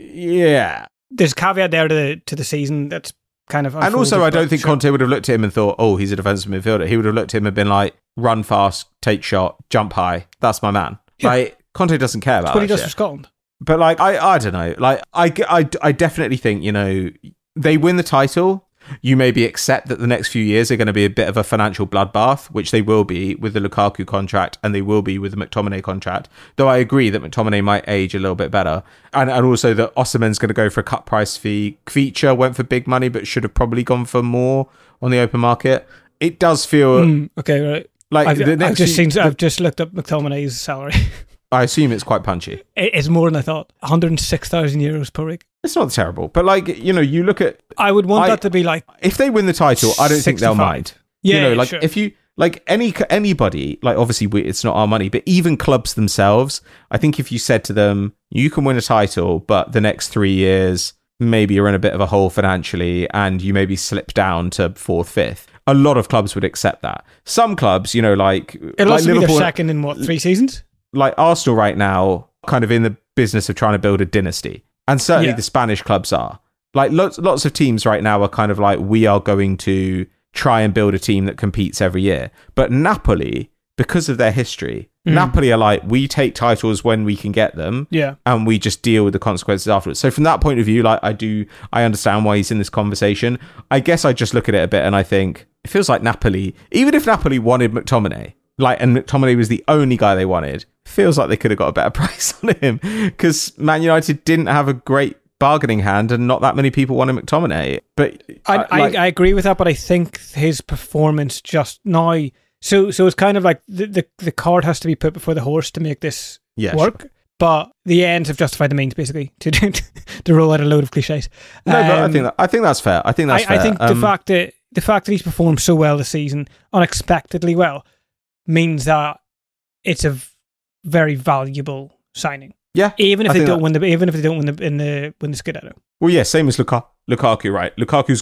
[SPEAKER 1] Yeah.
[SPEAKER 2] There's a caveat there to the, to the season that's kind of
[SPEAKER 1] And also,
[SPEAKER 2] unfolded,
[SPEAKER 1] I don't
[SPEAKER 2] but
[SPEAKER 1] think
[SPEAKER 2] sure.
[SPEAKER 1] Conte would have looked at him and thought, oh, he's a defensive midfielder. He would have looked at him and been like, run fast, take shot, jump high. That's my man.
[SPEAKER 2] Yeah.
[SPEAKER 1] Like, Conte doesn't care about
[SPEAKER 2] That's what he
[SPEAKER 1] that
[SPEAKER 2] does
[SPEAKER 1] shit.
[SPEAKER 2] for Scotland.
[SPEAKER 1] But like, I, I don't know. Like, I, I, I definitely think, you know, they win the title. You maybe accept that the next few years are going to be a bit of a financial bloodbath, which they will be with the Lukaku contract and they will be with the McTominay contract. Though I agree that McTominay might age a little bit better. And, and also that Osimhen's going to go for a cut price fee. Kvicha went for big money, but should have probably gone for more on the open market. It does feel
[SPEAKER 2] Mm, okay, right.
[SPEAKER 1] like
[SPEAKER 2] I've,
[SPEAKER 1] the
[SPEAKER 2] I've
[SPEAKER 1] next
[SPEAKER 2] just
[SPEAKER 1] few-
[SPEAKER 2] seen. I've just looked up McTominay's salary.
[SPEAKER 1] I assume it's quite punchy.
[SPEAKER 2] It- It's more than I thought. one hundred six thousand euros per week.
[SPEAKER 1] It's not terrible, but like, you know, you look at
[SPEAKER 2] I would want
[SPEAKER 1] I-
[SPEAKER 2] that to be like
[SPEAKER 1] if they win the title, I don't think they'll
[SPEAKER 2] sixty-five.
[SPEAKER 1] mind.
[SPEAKER 2] Yeah,
[SPEAKER 1] you know, like
[SPEAKER 2] sure.
[SPEAKER 1] if you like any anybody, like obviously we, it's not our money, but even clubs themselves, I think if you said to them, you can win a title, but the next three years maybe you're in a bit of a hole financially, and you maybe slip down to fourth, fifth. A lot of clubs would accept that. Some clubs, you know, like
[SPEAKER 2] it'll
[SPEAKER 1] like
[SPEAKER 2] also be their
[SPEAKER 1] Liverpool,
[SPEAKER 2] second in what three seasons?
[SPEAKER 1] like Arsenal right now, kind of in the business of trying to build a dynasty, and certainly
[SPEAKER 2] Yeah.
[SPEAKER 1] the Spanish clubs are. Like lots, lots of teams right now are kind of like, we are going to try and build a team that competes every year. But Napoli, because of their history,
[SPEAKER 2] Mm.
[SPEAKER 1] Napoli are like, we take titles when we can get them,
[SPEAKER 2] Yeah.
[SPEAKER 1] and we just deal with the consequences afterwards. So from that point of view, like I do, I understand why he's in this conversation. I guess I just look at it a bit and I think it feels like Napoli, even if Napoli wanted McTominay, like, and McTominay was the only guy they wanted, feels like they could have got a better price on him because Man United didn't have a great bargaining hand and not that many people wanted McTominay. But
[SPEAKER 2] I,
[SPEAKER 1] uh, like,
[SPEAKER 2] I I agree with that, but I think his performance just now. So so it's kind of like the the, the cart has to be put before the horse to make this
[SPEAKER 1] yeah,
[SPEAKER 2] work.
[SPEAKER 1] sure.
[SPEAKER 2] But the ends have justified the means, basically, to to roll out a load of cliches.
[SPEAKER 1] No, but I
[SPEAKER 2] Um,
[SPEAKER 1] think that, I think that's fair. I think that's
[SPEAKER 2] I,
[SPEAKER 1] fair.
[SPEAKER 2] I think
[SPEAKER 1] Um,
[SPEAKER 2] the fact that the fact that he's performed so well this season, unexpectedly well, means that it's a v- very valuable signing.
[SPEAKER 1] yeah,
[SPEAKER 2] Even if
[SPEAKER 1] I
[SPEAKER 2] they
[SPEAKER 1] think
[SPEAKER 2] don't
[SPEAKER 1] that-
[SPEAKER 2] win the even if they don't win the in the win the Scudetto.
[SPEAKER 1] Well, yeah, same as Luka- Lukaku, right? Lukaku's got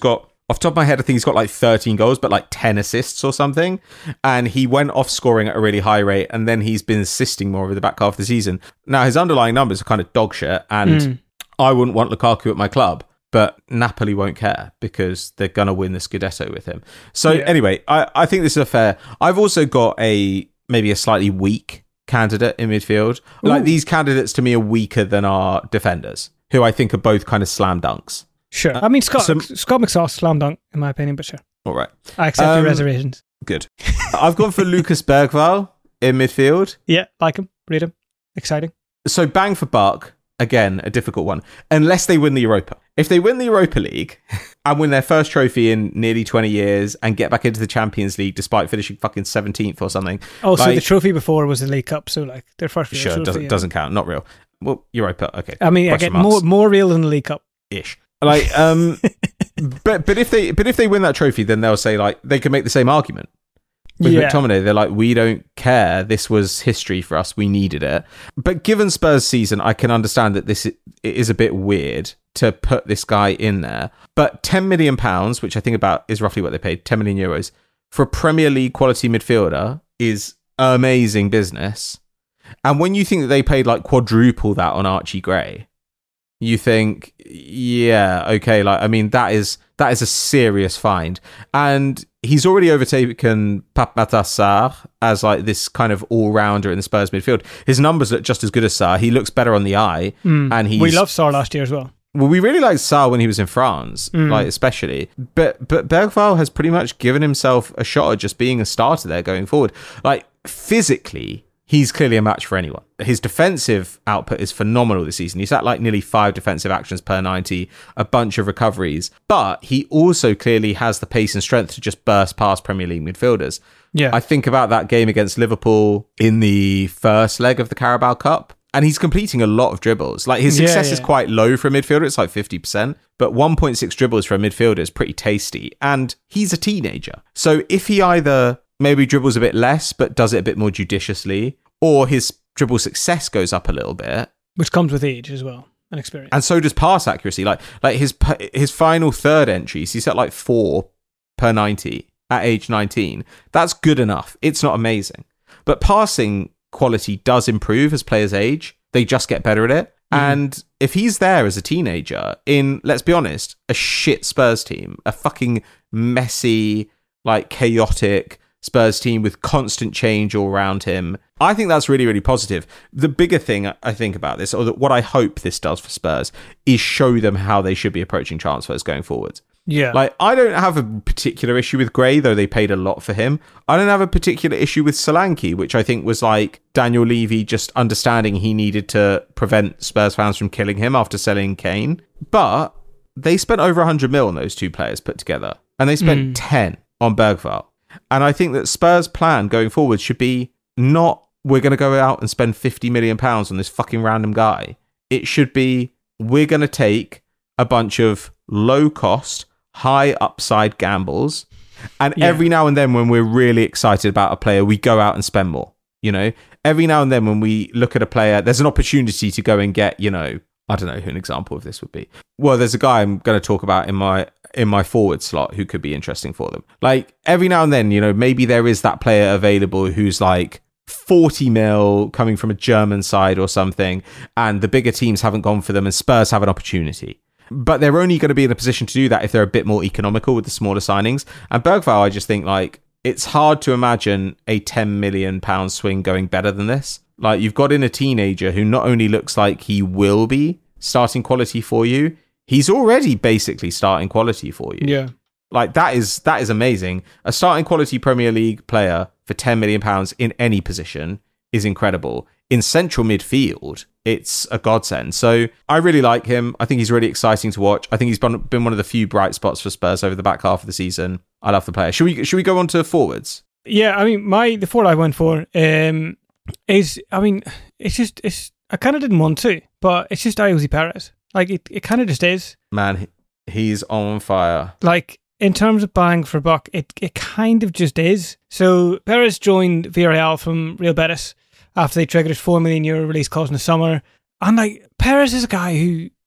[SPEAKER 1] Off the top of my head, I think he's got like thirteen goals, but like ten assists or something. And he went off scoring at a really high rate, and then he's been assisting more over the back half of the season. Now, his underlying numbers are kind of dog shit, and mm. I wouldn't want Lukaku at my club, but Napoli won't care because they're going to win the Scudetto with him. So yeah. anyway, I, I think this is a fair... I've also got a maybe a slightly weak candidate in midfield. Ooh. Like, these candidates to me are weaker than our defenders, who I think are both kind of slam dunks.
[SPEAKER 2] Sure. I mean, Scott so, Scott McSauce, slam dunk, in my opinion, but sure.
[SPEAKER 1] All right.
[SPEAKER 2] I accept um, your reservations.
[SPEAKER 1] Good. I've gone for Lucas Bergvall in midfield.
[SPEAKER 2] Yeah, like him. Read him. Exciting.
[SPEAKER 1] So bang for buck, again, a difficult one. Unless they win the Europa. If they win the Europa League and win their first trophy in nearly twenty years and get back into the Champions League despite finishing fucking seventeenth or something.
[SPEAKER 2] Oh, like, so the trophy before was the League Cup, so like their first
[SPEAKER 1] Sure,
[SPEAKER 2] trophy,
[SPEAKER 1] doesn't,
[SPEAKER 2] yeah.
[SPEAKER 1] doesn't count. Not real. Well, Europa, okay.
[SPEAKER 2] I mean, I get more, more real than the League Cup.
[SPEAKER 1] Ish. Like, um, but but if they but if they win that trophy, then they'll say like they can make the same argument with
[SPEAKER 2] yeah.
[SPEAKER 1] McTominay. They're like, we don't care. This was history for us. We needed it. But given Spurs' season, I can understand that this is a bit weird to put this guy in there. But ten million pounds, which I think about is roughly what they paid, ten million euros for a Premier League quality midfielder is amazing business. And when you think that they paid like quadruple that on Archie Gray, you think, yeah, okay, like, I mean, that is that is a serious find. And he's already overtaken Pape Matar Sarr as like this kind of all-rounder in the Spurs midfield. His numbers look just as good as Sarr. He looks better on the eye.
[SPEAKER 2] Mm.
[SPEAKER 1] And he's,
[SPEAKER 2] we loved Sarr last year as well.
[SPEAKER 1] Well, we really liked Sarr when he was in France, mm. like especially. But but Bergvall has pretty much given himself a shot at just being a starter there going forward. Like, physically, he's clearly a match for anyone. His defensive output is phenomenal this season. He's at like nearly five defensive actions per ninety, a bunch of recoveries. But he also clearly has the pace and strength to just burst past Premier League midfielders.
[SPEAKER 2] Yeah.
[SPEAKER 1] I think about that game against Liverpool in the first leg of the Carabao Cup, and he's completing a lot of dribbles. Like, his success yeah, yeah. is quite low for a midfielder. It's like fifty percent. But one point six dribbles for a midfielder is pretty tasty. And he's a teenager. So if he either... maybe dribbles a bit less, but does it a bit more judiciously, or his dribble success goes up a little bit,
[SPEAKER 2] which comes with age as well and experience. And
[SPEAKER 1] so does pass accuracy. Like like his his final third entries, he's at like four per ninety at age nineteen. That's good enough. It's not amazing, but passing quality does improve as players age. They just get better at it. Mm. And if he's there as a teenager in, let's be honest, a shit Spurs team, a fucking messy, like chaotic Spurs team with constant change all around him, I think that's really, really positive. The bigger thing I think about this, or what I hope this does for Spurs, is show them how they should be approaching transfers going forward.
[SPEAKER 2] Yeah.
[SPEAKER 1] Like, I don't have a particular issue with Gray, though they paid a lot for him. I don't have a particular issue with Solanke, which I think was like Daniel Levy just understanding he needed to prevent Spurs fans from killing him after selling Kane. But they spent over one hundred mil on those two players put together, and they spent mm. ten on Bergvall. And I think that Spurs' plan going forward should be not, we're going to go out and spend fifty million pounds on this fucking random guy. It should be, we're going to take a bunch of low-cost, high-upside gambles, and yeah. every now and then when we're really excited about a player, we go out and spend more. You know, every now and then when we look at a player, there's an opportunity to go and get, you know, I don't know who an example of this would be. Well, there's a guy I'm going to talk about in my in my forward slot who could be interesting for them. Like, every now and then, you know, maybe there is that player available who's like forty mil coming from a German side or something, and the bigger teams haven't gone for them, and Spurs have an opportunity. But they're only going to be in a position to do that if they're a bit more economical with the smaller signings. And Bergvall, I just think, like, it's hard to imagine a ten million pound swing going better than this. Like, you've got in a teenager who not only looks like he will be starting quality for you, he's already basically starting quality for you.
[SPEAKER 2] Yeah.
[SPEAKER 1] Like, that is that is amazing. A starting quality Premier League player for ten million pounds in any position is incredible. In central midfield, it's a godsend. So I really like him. I think he's really exciting to watch. I think he's been, been one of the few bright spots for Spurs over the back half of the season. I love the player. Should we should we go on to forwards?
[SPEAKER 2] Yeah, I mean, my the forward I went for um, is, I mean, it's just, it's I kind of didn't want to, but it's just Ayoze Perez. Like, it, it kind of just is.
[SPEAKER 1] Man, he's on fire.
[SPEAKER 2] Like, in terms of bang for buck, it, it kind of just is. So, Perez joined Villarreal from Real Betis after they triggered his four million euro release clause in the summer. And, like, Perez is a guy who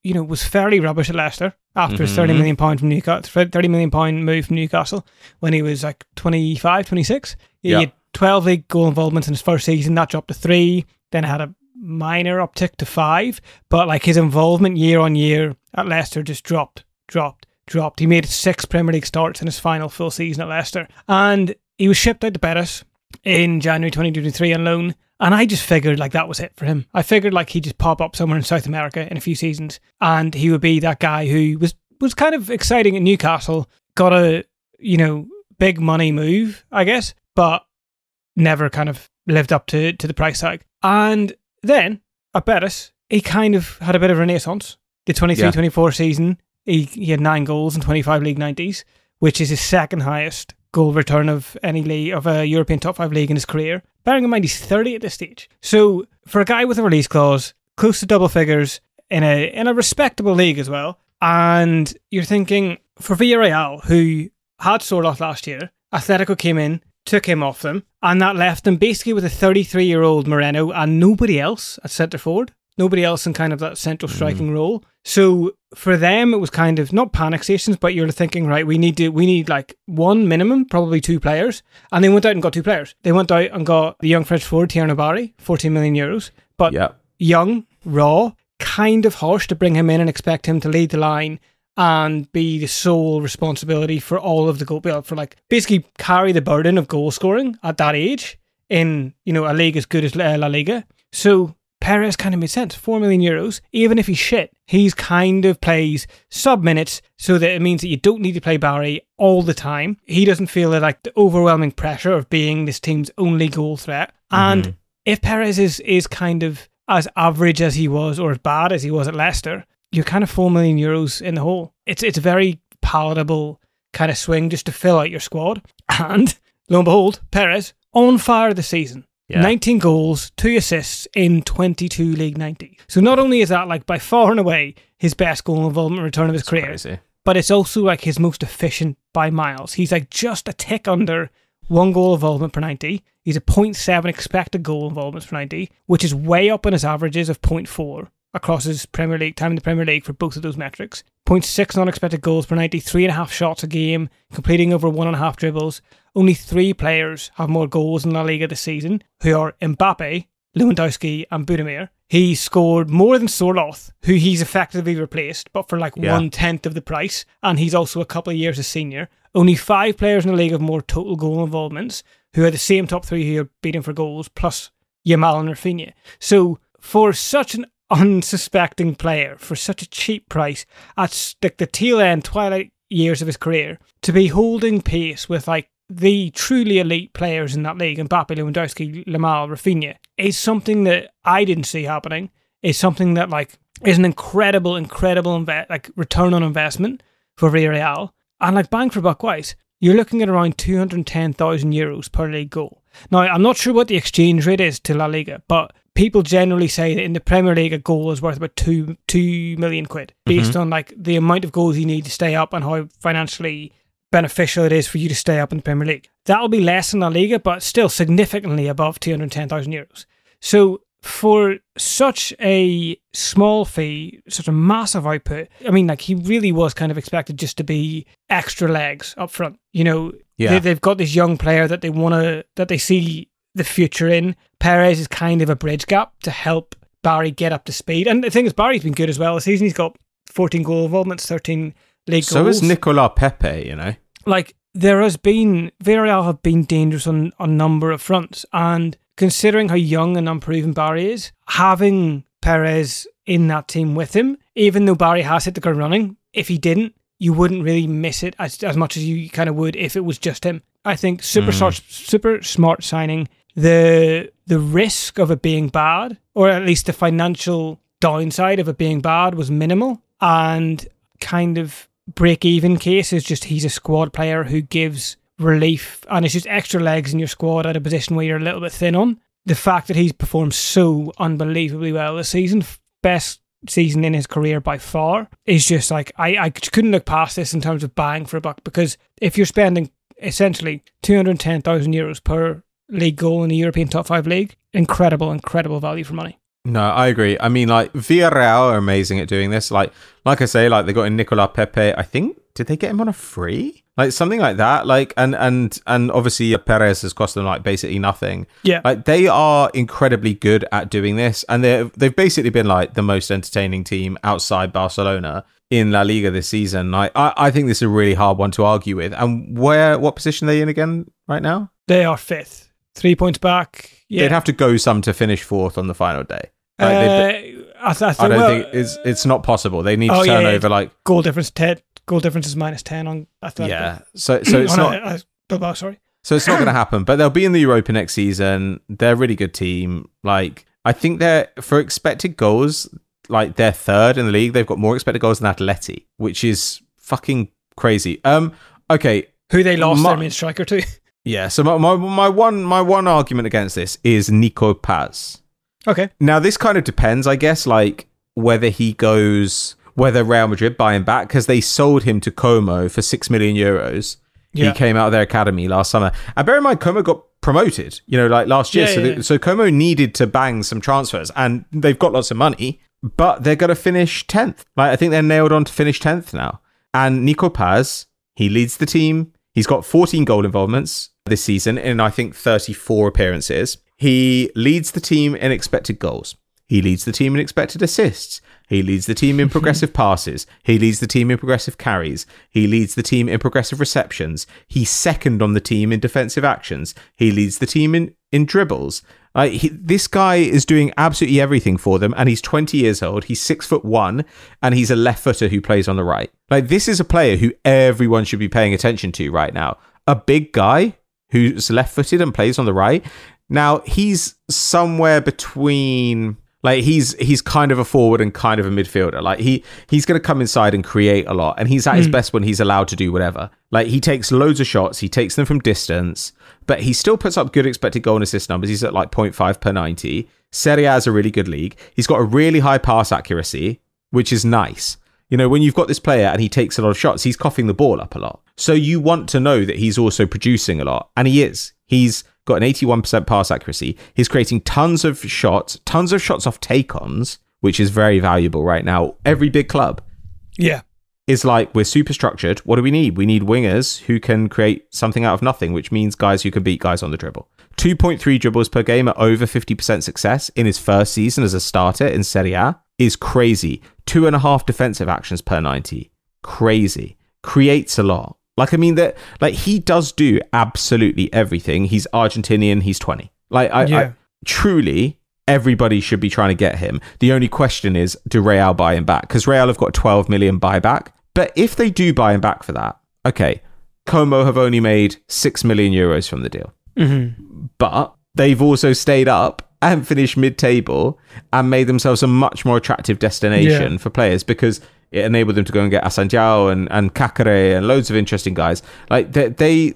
[SPEAKER 2] you know, was fairly rubbish at Leicester after
[SPEAKER 1] Mm-hmm.
[SPEAKER 2] his thirty million pounds from Newcastle, thirty million pounds move from Newcastle when he was like twenty-five, twenty-six. He
[SPEAKER 1] Yeah.
[SPEAKER 2] had twelve league goal involvements in his first season. That dropped to three. Then had a minor uptick to five. But like his involvement year on year at Leicester just dropped, dropped, dropped. He made six Premier League starts in his final full season at Leicester. And he was shipped out to Betis in January twenty twenty-three on loan. And I just figured like that was it for him. I figured like he'd just pop up somewhere in South America in a few seasons and he would be that guy who was, was kind of exciting at Newcastle, got a, you know, big money move, I guess, but never kind of lived up to, to the price tag. And then at Betis, he kind of had a bit of a renaissance. The twenty-three twenty-four season, he, he had nine goals and twenty-five league nineties, which is his second highest goal return of any league, of a European top five league in his career. Bearing in mind he's thirty at this stage. So for a guy with a release clause, close to double figures in a in a respectable league as well, and you're thinking for Villarreal, who had sold off last year, Atletico came in, took him off them, and that left them basically with a thirty-three-year-old Moreno and nobody else at centre forward. Nobody else in kind of that central striking mm. role. So for them, it was kind of not panic stations, but you're thinking, right, we need to, we need like one minimum, probably two players. And they went out and got two players. They went out and got the young French forward, Tierno Barry, fourteen million euros. But
[SPEAKER 1] yep.
[SPEAKER 2] young, raw, kind of harsh to bring him in and expect him to lead the line and be the sole responsibility for all of the goal, for like basically carry the burden of goal scoring at that age in, you know, a league as good as La Liga. So Perez kind of made sense. Four million euros. Even if he's shit, he's kind of plays sub minutes, so that it means that you don't need to play Barry all the time. He doesn't feel the, like the overwhelming pressure of being this team's only goal threat. Mm-hmm. And if Perez is is kind of as average as he was, or as bad as he was at Leicester, you're kind of four million euros in the hole. It's it's a very palatable kind of swing just to fill out your squad. And lo and behold, Perez on fire this season. Yeah. nineteen goals, two assists in twenty-two league ninety. So not only is that like by far and away his best goal involvement return of his
[SPEAKER 1] That's
[SPEAKER 2] career,
[SPEAKER 1] crazy.
[SPEAKER 2] But it's also like his most efficient by miles. He's like just a tick under one goal involvement per ninety. He's a zero point seven expected goal involvements per ninety, which is way up on his averages of zero point four across his Premier League time in the Premier League for both of those metrics. zero point six non-expected goals per ninety, three and a half shots a game, completing over one and a half dribbles. Only three players have more goals in La Liga this season, who are Mbappe, Lewandowski and Budimir. He scored more than Sorloth, who he's effectively replaced, but for like yeah. one-tenth of the price, and he's also a couple of years a senior. Only five players in the league have more total goal involvements, who are the same top three who are beating for goals, plus Yamal and Rafinha. So for such an unsuspecting player, for such a cheap price, at like the tail end, twilight years of his career, to be holding pace with like the truly elite players in that league, Mbappe, Lewandowski, Yamal, Rafinha, is something that I didn't see happening. Is something that like is an incredible, incredible inve- like return on investment for Villarreal, and like bang for buck wise, you're looking at around two hundred ten thousand euros per league goal. Now, I'm not sure what the exchange rate is to La Liga, but people generally say that in the Premier League a goal is worth about two two million quid, based mm-hmm. on like the amount of goals you need to stay up and how financially beneficial it is for you to stay up in the Premier League. That'll be less in La Liga, but still significantly above two hundred ten thousand euros. So for such a small fee, such a massive output, I mean, like he really was kind of expected just to be extra legs up front. You know,
[SPEAKER 1] yeah.
[SPEAKER 2] they, they've got this young player that they want to, that they see the future in. Perez is kind of a bridge gap to help Barry get up to speed. And the thing is, Barry's been good as well this season. He's got fourteen goal involvements, thirteen league
[SPEAKER 1] so
[SPEAKER 2] goals.
[SPEAKER 1] So is Nicolas Pepe, you know.
[SPEAKER 2] Like, there has been, Villarreal have been dangerous on a number of fronts, and considering how young and unproven Barry is, having Perez in that team with him, even though Barry has hit the ground running, if he didn't, you wouldn't really miss it as as much as you kind of would if it was just him. I think super mm. smart, super smart signing. The the risk of it being bad, or at least the financial downside of it being bad, was minimal, and kind of break-even case is just he's a squad player who gives relief, and it's just extra legs in your squad at a position where you're a little bit thin on. The fact that he's performed so unbelievably well this season, best season in his career by far, is just like, I, I couldn't look past this in terms of bang for a buck, because if you're spending essentially two hundred ten thousand euros per league goal in the European top five league, incredible, incredible value for money.
[SPEAKER 1] No, I agree. I mean, like, Villarreal are amazing at doing this. Like, like I say, like they got in Nicolas Pepe. I think did they get him on a free? Like something like that. Like, and and and obviously Perez has cost them like basically nothing.
[SPEAKER 2] Yeah,
[SPEAKER 1] like they are incredibly good at doing this, and they they've basically been like the most entertaining team outside Barcelona in La Liga this season. Like, I I think this is a really hard one to argue with. And where what position are they in again right now?
[SPEAKER 2] They are fifth, three points back. Yeah.
[SPEAKER 1] They'd have to go some to finish fourth on the final day. Like,
[SPEAKER 2] uh,
[SPEAKER 1] they,
[SPEAKER 2] I, th- I, think,
[SPEAKER 1] I don't
[SPEAKER 2] well,
[SPEAKER 1] think it's it's not possible. They need to
[SPEAKER 2] oh,
[SPEAKER 1] turn
[SPEAKER 2] yeah,
[SPEAKER 1] over like
[SPEAKER 2] goal difference ten. Goal difference is minus ten on Atletico.
[SPEAKER 1] Yeah, so so it's
[SPEAKER 2] oh,
[SPEAKER 1] not.
[SPEAKER 2] No, uh, Bilbao, sorry.
[SPEAKER 1] So it's not going to happen. But they'll be in the Europa next season. They're a really good team. Like I think they're for expected goals. Like they're third in the league. They've got more expected goals than Atleti, which is fucking crazy. Um. Okay.
[SPEAKER 2] Who they lost
[SPEAKER 1] my,
[SPEAKER 2] their main striker to.
[SPEAKER 1] Yeah. So my, my my one my one argument against this is Nico Paz.
[SPEAKER 2] Okay.
[SPEAKER 1] Now this kind of depends, I guess, like whether he goes, whether Real Madrid buy him back, because they sold him to Como for six million euros. Yeah. He came out of their academy last summer, and bear in mind, Como got promoted. You know, like last year.
[SPEAKER 2] Yeah,
[SPEAKER 1] so
[SPEAKER 2] yeah,
[SPEAKER 1] the,
[SPEAKER 2] yeah.
[SPEAKER 1] so Como needed to bang some transfers, and they've got lots of money, but they're going to finish tenth. Like I think they're nailed on to finish tenth now. And Nico Paz, he leads the team. He's got fourteen goal involvements this season in, I think, thirty-four appearances. He leads the team in expected goals. He leads the team in expected assists. He leads the team in progressive passes. He leads the team in progressive carries. He leads the team in progressive receptions. He's second on the team in defensive actions. He leads the team in, in dribbles. Uh, he, this guy is doing absolutely everything for them, and he's twenty years old. He's six foot one, and he's a left footer who plays on the right. Like, this is a player who everyone should be paying attention to right now. A big guy who's left footed and plays on the right. Now, he's somewhere between, like, he's he's kind of a forward and kind of a midfielder. Like, he he's going to come inside and create a lot, and he's at mm. his best when he's allowed to do whatever. Like, he takes loads of shots, he takes them from distance, but he still puts up good expected goal and assist numbers. He's at like zero point five per ninety. Serie A is a really good league. He's got a really high pass accuracy, which is nice. You know, when you've got this player and he takes a lot of shots, he's coughing the ball up a lot. So you want to know that he's also producing a lot. And he is. He's got an eighty-one percent pass accuracy. He's creating tons of shots, tons of shots off take-ons, which is very valuable right now. Every big club
[SPEAKER 2] yeah,
[SPEAKER 1] is like, we're super structured. What do we need? We need wingers who can create something out of nothing, which means guys who can beat guys on the dribble. two point three dribbles per game at over fifty percent success in his first season as a starter in Serie A is crazy. Two and a half defensive actions per ninety. Crazy. Creates a lot. Like, I mean, that, like, he does do absolutely everything. He's Argentinian. He's twenty. Like, I,
[SPEAKER 2] yeah.
[SPEAKER 1] I truly, everybody should be trying to get him. The only question is, do Real buy him back? Because Real have got twelve million buyback. But if they do buy him back for that, okay, Como have only made six million euros from the deal.
[SPEAKER 2] Mm-hmm.
[SPEAKER 1] But they've also stayed up and finished mid-table and made themselves a much more attractive destination
[SPEAKER 2] yeah.
[SPEAKER 1] for players, because it enabled them to go and get Asanjao and, and Kakare and loads of interesting guys. Like, they, they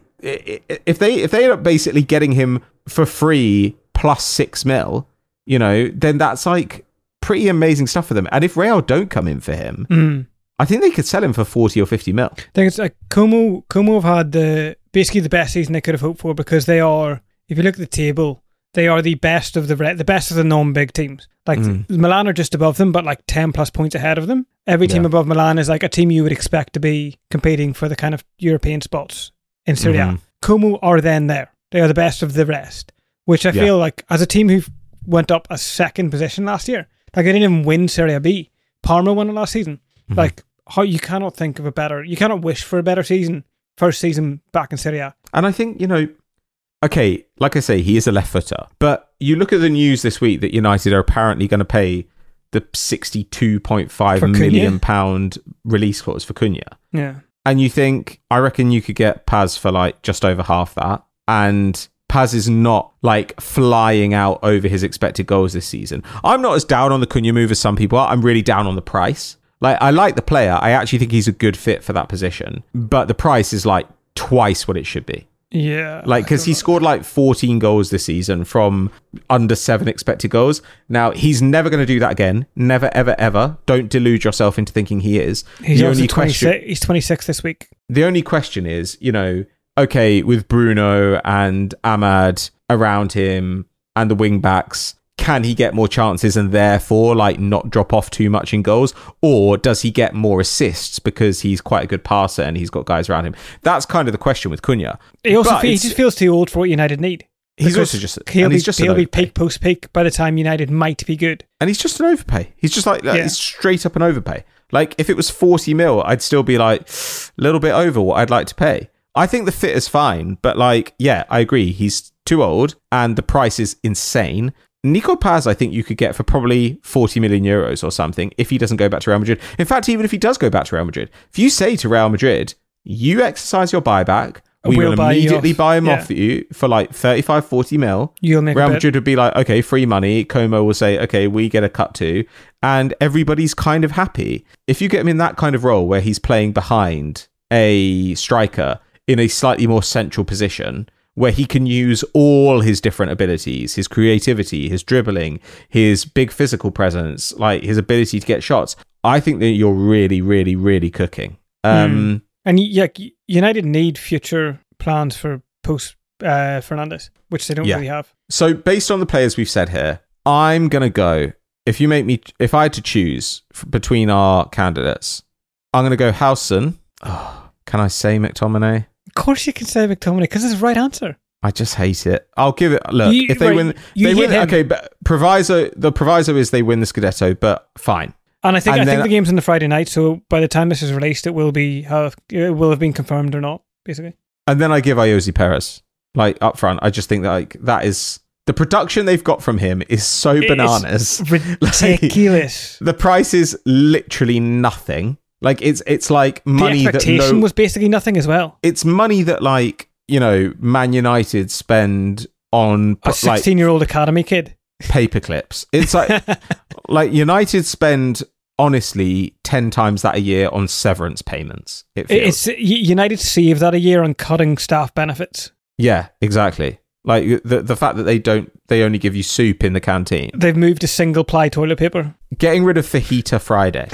[SPEAKER 1] if they if they end up basically getting him for free plus six mil, you know, then that's like pretty amazing stuff for them. And if Real don't come in for him,
[SPEAKER 2] mm.
[SPEAKER 1] I think they could sell him for forty or fifty mil.
[SPEAKER 2] I think it's like Como, Como have had the basically the best season they could have hoped for, because they are, if you look at the table, they are the best of the the best of the non-big teams. Like mm. Milan are just above them, but like ten plus points ahead of them. Every team yeah. above Milan is like a team you would expect to be competing for the kind of European spots in Serie A. Mm-hmm. Como are then there. They are the best of the rest, which I yeah. feel like, as a team who went up a second position last year, like they didn't even win Serie B. Parma won it last season. Mm-hmm. Like, how you cannot think of a better, you cannot wish for a better season, first season back in Serie A.
[SPEAKER 1] And I think, you know, okay, like I say, he is a left footer, but you look at the news this week that United are apparently going to pay the sixty-two point five million pound release clause for Cunha.
[SPEAKER 2] Yeah.
[SPEAKER 1] And you think, I reckon you could get Paz for like just over half that. And Paz is not like flying out over his expected goals this season. I'm not as down on the Cunha move as some people are. I'm really down on the price. Like, I like the player. I actually think he's a good fit for that position. But the price is like twice what it should be.
[SPEAKER 2] Yeah.
[SPEAKER 1] Like, because he scored like fourteen goals this season from under seven expected goals. Now, he's never going to do that again. Never, ever, ever. Don't delude yourself into thinking he is.
[SPEAKER 2] He's the only question, he's twenty-six this week.
[SPEAKER 1] The only question is, you know, okay, with Bruno and Ahmad around him and the wing backs, can he get more chances and therefore like not drop off too much in goals, or does he get more assists because he's quite a good passer and he's got guys around him? That's kind of the question with Cunha.
[SPEAKER 2] He also fe- he just feels too old for what United need.
[SPEAKER 1] He's also just
[SPEAKER 2] he'll
[SPEAKER 1] and
[SPEAKER 2] be,
[SPEAKER 1] he's just
[SPEAKER 2] he'll be
[SPEAKER 1] overpay.
[SPEAKER 2] peak post peak by the time United might be good,
[SPEAKER 1] and he's just an overpay. He's just like, like
[SPEAKER 2] Yeah.
[SPEAKER 1] he's straight up an overpay. Like if it was forty mil, I'd still be like a little bit over what I'd like to pay. I think the fit is fine, but like yeah, I agree. He's too old and the price is insane. Nico Paz, I think you could get for probably forty million euros or something if he doesn't go back to Real Madrid. In fact, even if he does go back to Real Madrid, if you say to Real Madrid, you exercise your buyback, we
[SPEAKER 2] We'll
[SPEAKER 1] will
[SPEAKER 2] buy you
[SPEAKER 1] immediately
[SPEAKER 2] off.
[SPEAKER 1] buy him
[SPEAKER 2] Yeah.
[SPEAKER 1] off you for like thirty-five, forty mil.
[SPEAKER 2] you'll make
[SPEAKER 1] Real
[SPEAKER 2] a bit.
[SPEAKER 1] Madrid would be like, okay, free money. Como will say, okay, we get a cut too. And everybody's kind of happy. If you get him in that kind of role where he's playing behind a striker in a slightly more central position, where he can use all his different abilities, his creativity, his dribbling, his big physical presence, like his ability to get shots, I think that you're really, really, really cooking. Um,
[SPEAKER 2] And yeah, United need future plans for post uh, Fernandes, which they don't
[SPEAKER 1] Yeah.
[SPEAKER 2] really have.
[SPEAKER 1] So based on the players we've said here, I'm going to go, if you make me, if I had to choose f- between our candidates, I'm going to go Howson. Oh, can I say McTominay?
[SPEAKER 2] Of course, you can say McTominay because it's the right answer.
[SPEAKER 1] I just hate it. I'll give it, look,
[SPEAKER 2] You-
[SPEAKER 1] if they
[SPEAKER 2] right,
[SPEAKER 1] win,
[SPEAKER 2] you
[SPEAKER 1] they
[SPEAKER 2] hit
[SPEAKER 1] win,
[SPEAKER 2] him.
[SPEAKER 1] okay, but proviso, the proviso is they win the Scudetto, but fine.
[SPEAKER 2] And I think
[SPEAKER 1] And
[SPEAKER 2] I
[SPEAKER 1] then-
[SPEAKER 2] think the game's on the Friday night, so by the time this is released, it will be have it will have been confirmed or not, basically.
[SPEAKER 1] And then I give Ayoze Perez, like up front. I just think that like that is, the production they've got from him is so
[SPEAKER 2] It
[SPEAKER 1] bananas.
[SPEAKER 2] is ridiculous.
[SPEAKER 1] The price is literally nothing. Like it's it's like money
[SPEAKER 2] the
[SPEAKER 1] that
[SPEAKER 2] expectation
[SPEAKER 1] no,
[SPEAKER 2] was basically nothing as well.
[SPEAKER 1] it's money that like, you know, Man United spend on
[SPEAKER 2] A
[SPEAKER 1] like
[SPEAKER 2] sixteen-year-old academy kid.
[SPEAKER 1] paper clips. It's like like United spend honestly ten times that a year on severance payments. It feels.
[SPEAKER 2] It's United save that a year on cutting staff benefits.
[SPEAKER 1] Yeah, exactly. Like the the fact that they don't they only give you soup in the canteen.
[SPEAKER 2] They've moved to single-ply toilet paper.
[SPEAKER 1] Getting rid of Fajita Friday.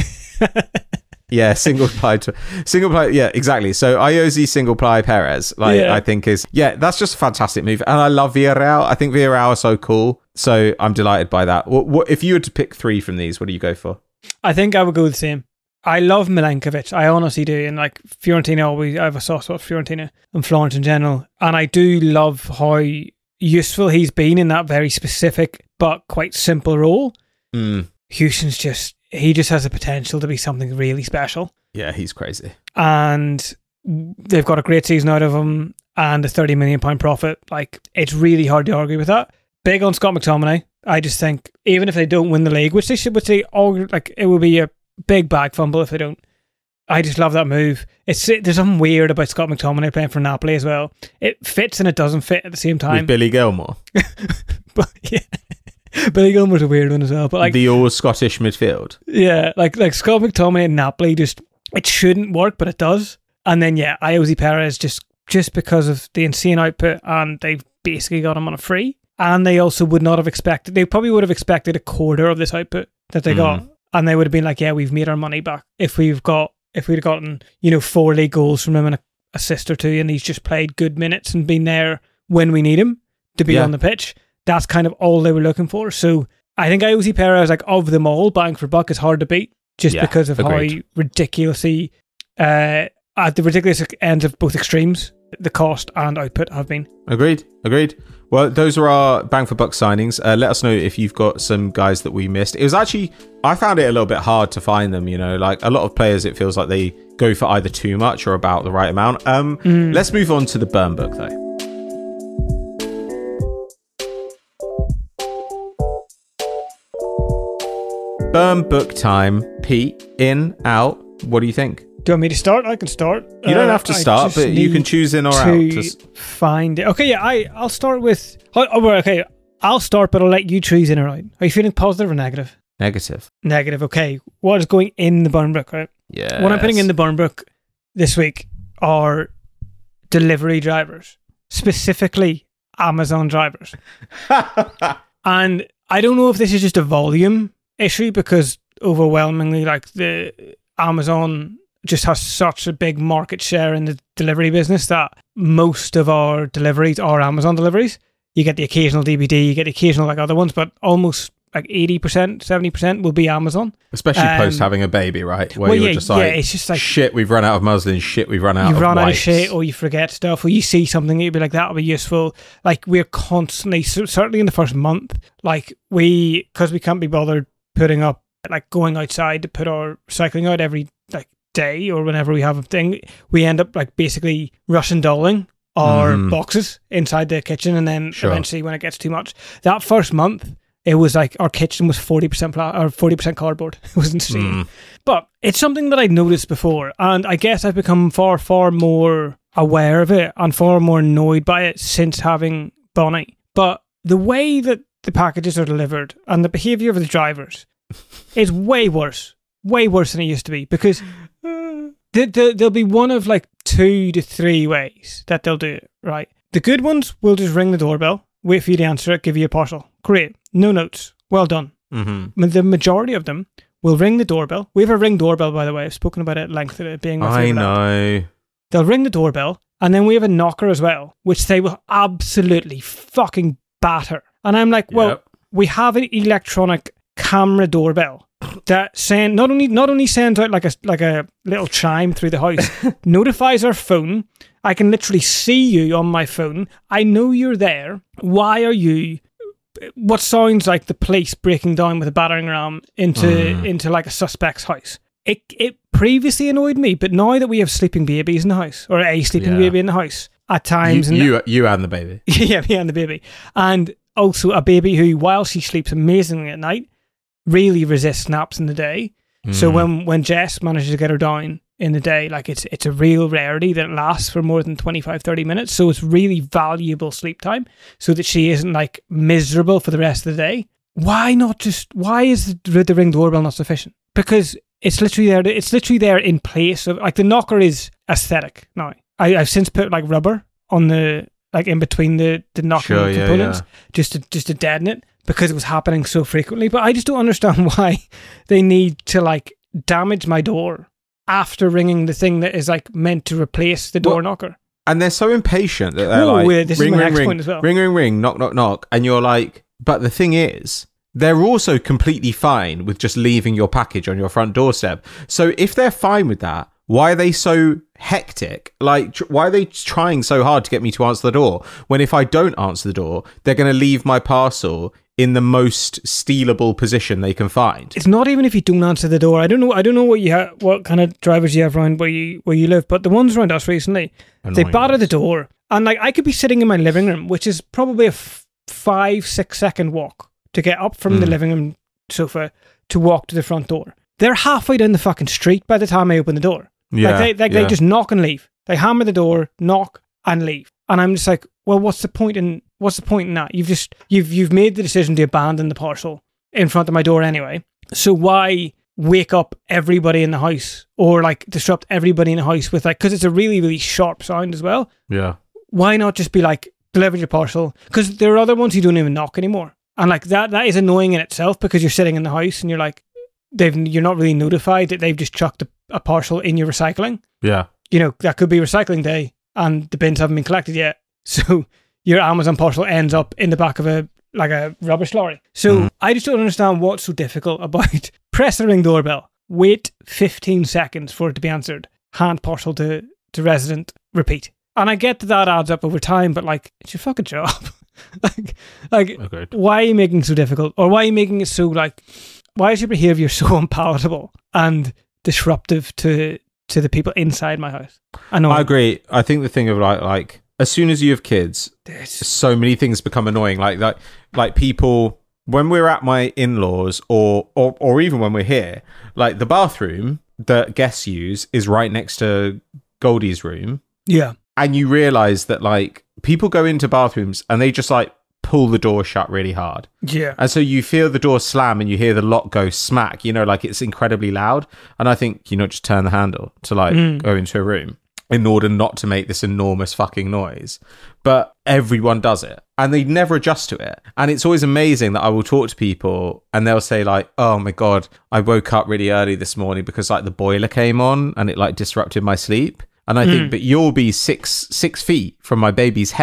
[SPEAKER 1] Yeah, single ply, to, single ply. Yeah, exactly. So Ayoze single ply Perez, like
[SPEAKER 2] Yeah.
[SPEAKER 1] I think is yeah, that's just a fantastic move, and I love Villarreal. I think Villarreal are so cool, so I'm delighted by that. What, what if you were to pick three from these? What do you go for?
[SPEAKER 2] I think I would go the same. I love Milenkovic. I honestly do. And like Fiorentina, always I have a soft spot for Fiorentina and Florence in general. And I do love how useful he's been in that very specific but quite simple role.
[SPEAKER 1] Mm.
[SPEAKER 2] Houston's just, he just has the potential to be something really special.
[SPEAKER 1] Yeah, he's crazy.
[SPEAKER 2] And they've got a great season out of him and a thirty million pound profit. Like, it's really hard to argue with that. Big on Scott McTominay. I just think even if they don't win the league, which they should, which they all, like, it will be a big bag fumble if they don't. I just love that move. It's there's something weird about Scott McTominay playing for Napoli as well. It fits and it doesn't fit at the same time.
[SPEAKER 1] With Billy Gilmore,
[SPEAKER 2] But yeah, Billy Gilmore's a weird one as well. But like
[SPEAKER 1] the all Scottish midfield.
[SPEAKER 2] yeah, like like Scott McTominay and Napoli, just it shouldn't work, but it does. And then yeah, Ayoze Perez just just because of the insane output, and they've basically got him on a free. And they also would not have expected. They probably would have expected a quarter of this output that they
[SPEAKER 1] Mm.
[SPEAKER 2] got, and they would have been like, "Yeah, we've made our money back if we've got if we'd have gotten you know four league goals from him and a assist or two, and he's just played good minutes and been there when we need him to be
[SPEAKER 1] Yeah.
[SPEAKER 2] on the pitch." That's kind of all they were looking for. So I think Ayoze Perez, like of them all, bang for buck is hard to beat just
[SPEAKER 1] Yeah,
[SPEAKER 2] because of
[SPEAKER 1] agreed.
[SPEAKER 2] how ridiculously uh, at the ridiculous ends of both extremes, the cost and output have been.
[SPEAKER 1] Agreed. Agreed. Well, those are our bang for buck signings. Uh, let us know if you've got some guys that we missed. It was actually, I found it a little bit hard to find them, you know, like a lot of players, it feels like they go for either too much or about the right amount. Um,
[SPEAKER 2] Mm.
[SPEAKER 1] Let's move on to the burn book though. Burn book time. Pete, in, out. What do you think?
[SPEAKER 2] Do you want me to start? I can start.
[SPEAKER 1] You don't
[SPEAKER 2] Uh,
[SPEAKER 1] have to
[SPEAKER 2] I
[SPEAKER 1] start,
[SPEAKER 2] just
[SPEAKER 1] but you can
[SPEAKER 2] need
[SPEAKER 1] choose in or
[SPEAKER 2] to
[SPEAKER 1] out. Just-
[SPEAKER 2] find it. Okay, yeah, I, I'll start with... Oh, oh, well, okay, I'll start, but I'll let you choose in or out. Are you feeling positive or negative?
[SPEAKER 1] Negative.
[SPEAKER 2] Negative, okay. What is going in the burn book, right?
[SPEAKER 1] Yeah.
[SPEAKER 2] What I'm putting in the burn book this week are delivery drivers, specifically Amazon drivers. And I don't know if this is just a volume issue because overwhelmingly, like the Amazon just has such a big market share in the delivery business that most of our deliveries are Amazon deliveries. You get the occasional D V D, you get the occasional like other ones, but almost like eighty percent, seventy percent will be Amazon.
[SPEAKER 1] Especially um, post having a baby, right? Where well, you're yeah, just like, yeah, it's just like, shit, we've run out of muslin, shit, we've run out
[SPEAKER 2] you
[SPEAKER 1] of
[SPEAKER 2] run
[SPEAKER 1] wipes.
[SPEAKER 2] out of shit, or you forget stuff, or you see something and you'll be like, that'll be useful. Like, we're constantly, certainly in the first month, like, we, because we can't be bothered putting up, like, going outside to put our recycling out every, like, day, or whenever we have a thing, we end up, like, basically Russian dolling our mm. boxes inside the kitchen, and then sure. eventually when it gets too much, that first month, it was like our kitchen was forty percent pla- or forty percent cardboard. It was insane. Mm. But it's something that I'd noticed before, and I guess I've become far, far more aware of it and far more annoyed by it since having Bonnie. But the way that the packages are delivered and the behaviour of the drivers is way worse. Way worse than it used to be, because the, the, there'll be one of like two to three ways that they'll do it, right? The good ones will just ring the doorbell, wait for you to answer it, give you a parcel. Great. No notes. Well done.
[SPEAKER 1] Mm-hmm.
[SPEAKER 2] The majority of them will ring the doorbell. We have a ring doorbell, by the way. I've spoken about it at length of it being my
[SPEAKER 1] I know.
[SPEAKER 2] App. They'll ring the doorbell, and then we have a knocker as well, which they will absolutely fucking batter. And I'm like, well, yep. we have an electronic camera doorbell that send not only not only sends out like a like a little chime through the house, notifies our phone. I can literally see you on my phone. I know you're there. Why are you? What sounds like the police breaking down with a battering ram into mm. into like a suspect's house. It it previously annoyed me, but now that we have sleeping babies in the house, or a sleeping yeah. baby in the house, at times,
[SPEAKER 1] you you, and, you and the baby,
[SPEAKER 2] yeah, me and the baby, and also a baby who, while she sleeps amazingly at night, really resists naps in the day. Mm. So when when Jess manages to get her down in the day, like it's it's a real rarity that it lasts for more than twenty-five, thirty minutes. So it's really valuable sleep time, so that she isn't like miserable for the rest of the day. Why not just, why is the, the ring doorbell not sufficient? Because it's literally there, it's literally there in place of, like, the knocker is aesthetic now. I, I've since put like rubber on the, like in between the, the knocking sure, components yeah, yeah. just to just to deaden it, because it was happening so frequently. But I just don't understand why they need to like damage my door after ringing the thing that is like meant to replace the door well, knocker.
[SPEAKER 1] And they're so impatient that they're
[SPEAKER 2] oh,
[SPEAKER 1] like,
[SPEAKER 2] yeah, this
[SPEAKER 1] ring,
[SPEAKER 2] is my
[SPEAKER 1] ring,
[SPEAKER 2] next
[SPEAKER 1] ring,
[SPEAKER 2] point as well.
[SPEAKER 1] ring, ring, ring, knock, knock, knock. And you're like, but the thing is, they're also completely fine with just leaving your package on your front doorstep. So if they're fine with that, why are they so hectic? Like, tr- why are they trying so hard to get me to answer the door? When if I don't answer the door, they're going to leave my parcel in the most stealable position they can find.
[SPEAKER 2] It's not even if you don't answer the door. I don't know. I don't know what you ha- what kind of drivers you have around where you where you live, but the ones around us recently, Annoying they batter the door, and like I could be sitting in my living room, which is probably a f- five six second walk to get up from mm. the living room sofa to walk to the front door. They're halfway down the fucking street by the time I open the door. Yeah, like they like yeah. they just knock and leave. They hammer the door, knock and leave, and I'm just like, well, what's the point in what's the point in that? You've just you've you've made the decision to abandon the parcel in front of my door anyway. So why wake up everybody in the house, or like disrupt everybody in the house with like, because it's a really really sharp sound as well.
[SPEAKER 1] Yeah.
[SPEAKER 2] Why not just be like, deliver your parcel? Because there are other ones who don't even knock anymore, and like that that is annoying in itself, because you're sitting in the house and you're like, they've you're not really notified that they've just chucked a, a parcel in your recycling.
[SPEAKER 1] Yeah.
[SPEAKER 2] You know, that could be recycling day and the bins haven't been collected yet. So your Amazon parcel ends up in the back of a like a rubbish lorry. So mm. I just don't understand what's so difficult about press the ring doorbell, wait fifteen seconds for it to be answered, hand parcel to, to resident, repeat. And I get that that adds up over time, but like, it's your fucking job. like, like okay. Why are you making it so difficult? Or why are you making it so like, why is your behaviour so unpalatable and disruptive to to the people inside my house? I know.
[SPEAKER 1] I agree. I think the thing of like, like as soon as you have kids, so many things become annoying. Like, like, like people, when we're at my in-laws or, or, or even when we're here, like the bathroom that guests use is right next to Goldie's room.
[SPEAKER 2] Yeah.
[SPEAKER 1] And you realise that like people go into bathrooms and they just like pull the door shut really hard.
[SPEAKER 2] Yeah.
[SPEAKER 1] And so you feel the door slam and you hear the lock go smack, you know, like it's incredibly loud. And I think, you know, just turn the handle to like mm. go into a room in order not to make this enormous fucking noise. But everyone does it and they never adjust to it. And it's always amazing that I will talk to people and they'll say like, oh my God, I woke up really early this morning because like the boiler came on and it like disrupted my sleep. And I mm. think, but you'll be six six feet from my baby's head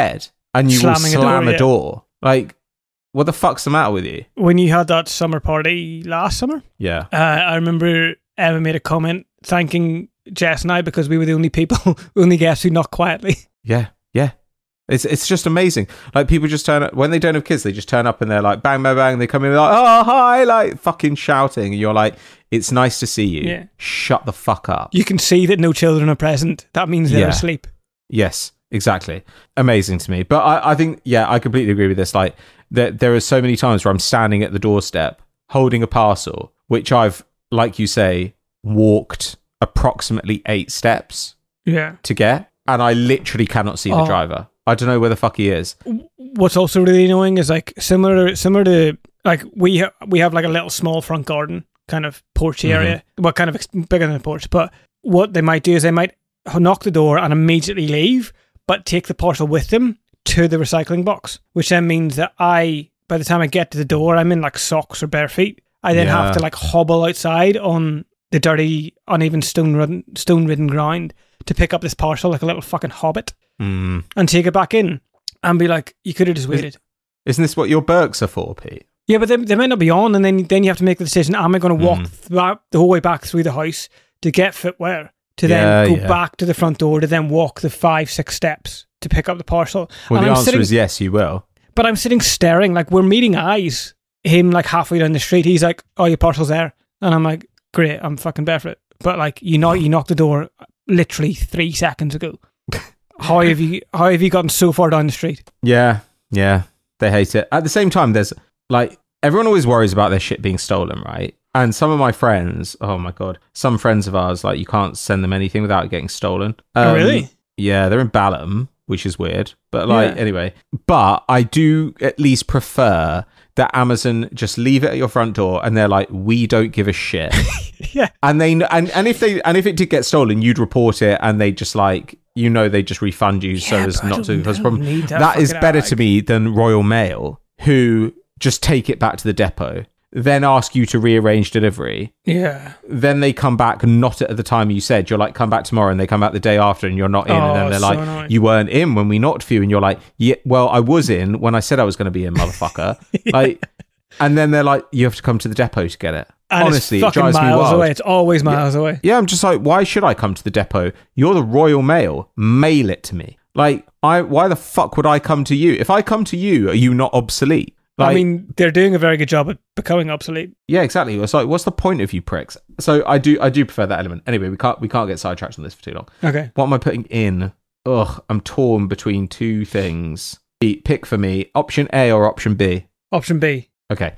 [SPEAKER 1] and you
[SPEAKER 2] Slamming
[SPEAKER 1] will
[SPEAKER 2] a door,
[SPEAKER 1] slam a
[SPEAKER 2] yeah.
[SPEAKER 1] door. Like, what the fuck's the matter with you?
[SPEAKER 2] When you had that summer party last summer,
[SPEAKER 1] Yeah.
[SPEAKER 2] uh, I remember Emma made a comment thanking Jess and I because we were the only people, only guests who knocked quietly.
[SPEAKER 1] Yeah, yeah. It's it's just amazing. Like, people just turn up, when they don't have kids, they just turn up and they're like, bang, bang, bang. They come in like, oh, hi, like, fucking shouting. And you're like, it's nice to see you.
[SPEAKER 2] Yeah.
[SPEAKER 1] Shut the fuck up.
[SPEAKER 2] You can see that no children are present. That means they're
[SPEAKER 1] Yeah.
[SPEAKER 2] asleep.
[SPEAKER 1] Yes, exactly. Amazing to me. But I, I think, yeah, I completely agree with this. Like, there, there are so many times where I'm standing at the doorstep holding a parcel, which I've, like you say, walked approximately eight steps
[SPEAKER 2] Yeah.
[SPEAKER 1] to get. And I literally cannot see the
[SPEAKER 2] Oh.
[SPEAKER 1] driver. I don't know where the fuck he is.
[SPEAKER 2] What's also really annoying is like similar similar to like we ha- we have like a little small front garden kind of porchy area, well, kind of ex- bigger than a porch. But what they might do is they might knock the door and immediately leave, but take the parcel with them to the recycling box, which then means that I, by the time I get to the door, I'm in like socks or bare feet. I then
[SPEAKER 1] Yeah.
[SPEAKER 2] have to like hobble outside on the dirty, uneven stone ridden, stone ridden ground to pick up this parcel like a little fucking hobbit
[SPEAKER 1] Mm.
[SPEAKER 2] and take it back in and be like, you could have just waited.
[SPEAKER 1] Isn't this what your Berks are for, Pete?
[SPEAKER 2] Yeah, but they, they might not be on, and then then you have to make the decision: am I going to walk
[SPEAKER 1] Mm.
[SPEAKER 2] th- the whole way back through the house to get footwear, to
[SPEAKER 1] Yeah,
[SPEAKER 2] then go
[SPEAKER 1] yeah.
[SPEAKER 2] back to the front door, to then walk the five six steps to pick up the parcel?
[SPEAKER 1] Well,
[SPEAKER 2] And
[SPEAKER 1] the
[SPEAKER 2] I'm
[SPEAKER 1] answer
[SPEAKER 2] sitting,
[SPEAKER 1] is yes, you will.
[SPEAKER 2] but I'm sitting staring, like we're meeting eyes. Him like halfway down the street, he's like, "Oh, your parcel's there," and I'm like, "Great, I'm fucking barefoot." But like, you know, you knocked the door literally three seconds ago. How have you? How have you gotten so far down the street?
[SPEAKER 1] Yeah, yeah. They hate it. At the same time, there's like, everyone always worries about their shit being stolen, right? And some of my friends, oh my God, some friends of ours, like, you can't send them anything without it getting stolen.
[SPEAKER 2] Oh,
[SPEAKER 1] Um,
[SPEAKER 2] really?
[SPEAKER 1] Yeah, they're in Balham, which is weird. But like,
[SPEAKER 2] Yeah.
[SPEAKER 1] anyway. But I do at least prefer that Amazon just leave it at your front door and they're like, we don't give a shit.
[SPEAKER 2] Yeah.
[SPEAKER 1] And they and, and if they and if it did get stolen, you'd report it and they just like, you know, they just refund you so
[SPEAKER 2] Yeah,
[SPEAKER 1] as
[SPEAKER 2] but I
[SPEAKER 1] not to
[SPEAKER 2] don't-
[SPEAKER 1] cause
[SPEAKER 2] I
[SPEAKER 1] a
[SPEAKER 2] don't
[SPEAKER 1] problem.
[SPEAKER 2] need that
[SPEAKER 1] That is
[SPEAKER 2] fucking
[SPEAKER 1] better
[SPEAKER 2] ag.
[SPEAKER 1] to me than Royal Mail, who just take it back to the depot, then ask you to rearrange delivery.
[SPEAKER 2] Yeah.
[SPEAKER 1] Then they come back not at the time you said. You're like, come back tomorrow, and they come back the day after and you're not in.
[SPEAKER 2] Oh,
[SPEAKER 1] And then they're
[SPEAKER 2] so
[SPEAKER 1] like,
[SPEAKER 2] annoying.
[SPEAKER 1] you weren't in when we knocked for you. And you're like, yeah, well, I was in when I said I was going to be in, motherfucker. Like, and then they're like, you have to come to the depot to get it.
[SPEAKER 2] And
[SPEAKER 1] Honestly,
[SPEAKER 2] it's
[SPEAKER 1] it
[SPEAKER 2] fucking
[SPEAKER 1] drives me
[SPEAKER 2] miles
[SPEAKER 1] wild.
[SPEAKER 2] away. It's always miles away.
[SPEAKER 1] Yeah, I'm just like, why should I come to the depot? You're the Royal Mail. Mail it to me. Like, I why the fuck would I come to you? If I come to you, are you not obsolete? Like,
[SPEAKER 2] I mean, they're doing a very good job at becoming obsolete.
[SPEAKER 1] yeah, exactly. It's like, what's the point of you pricks? So I do, I do prefer that element. Anyway, we can't, we can't get sidetracked on this for too long.
[SPEAKER 2] Okay.
[SPEAKER 1] What am I putting in? Ugh, I'm torn between two things. Pick for me, option A or option B.
[SPEAKER 2] Option B.
[SPEAKER 1] Okay,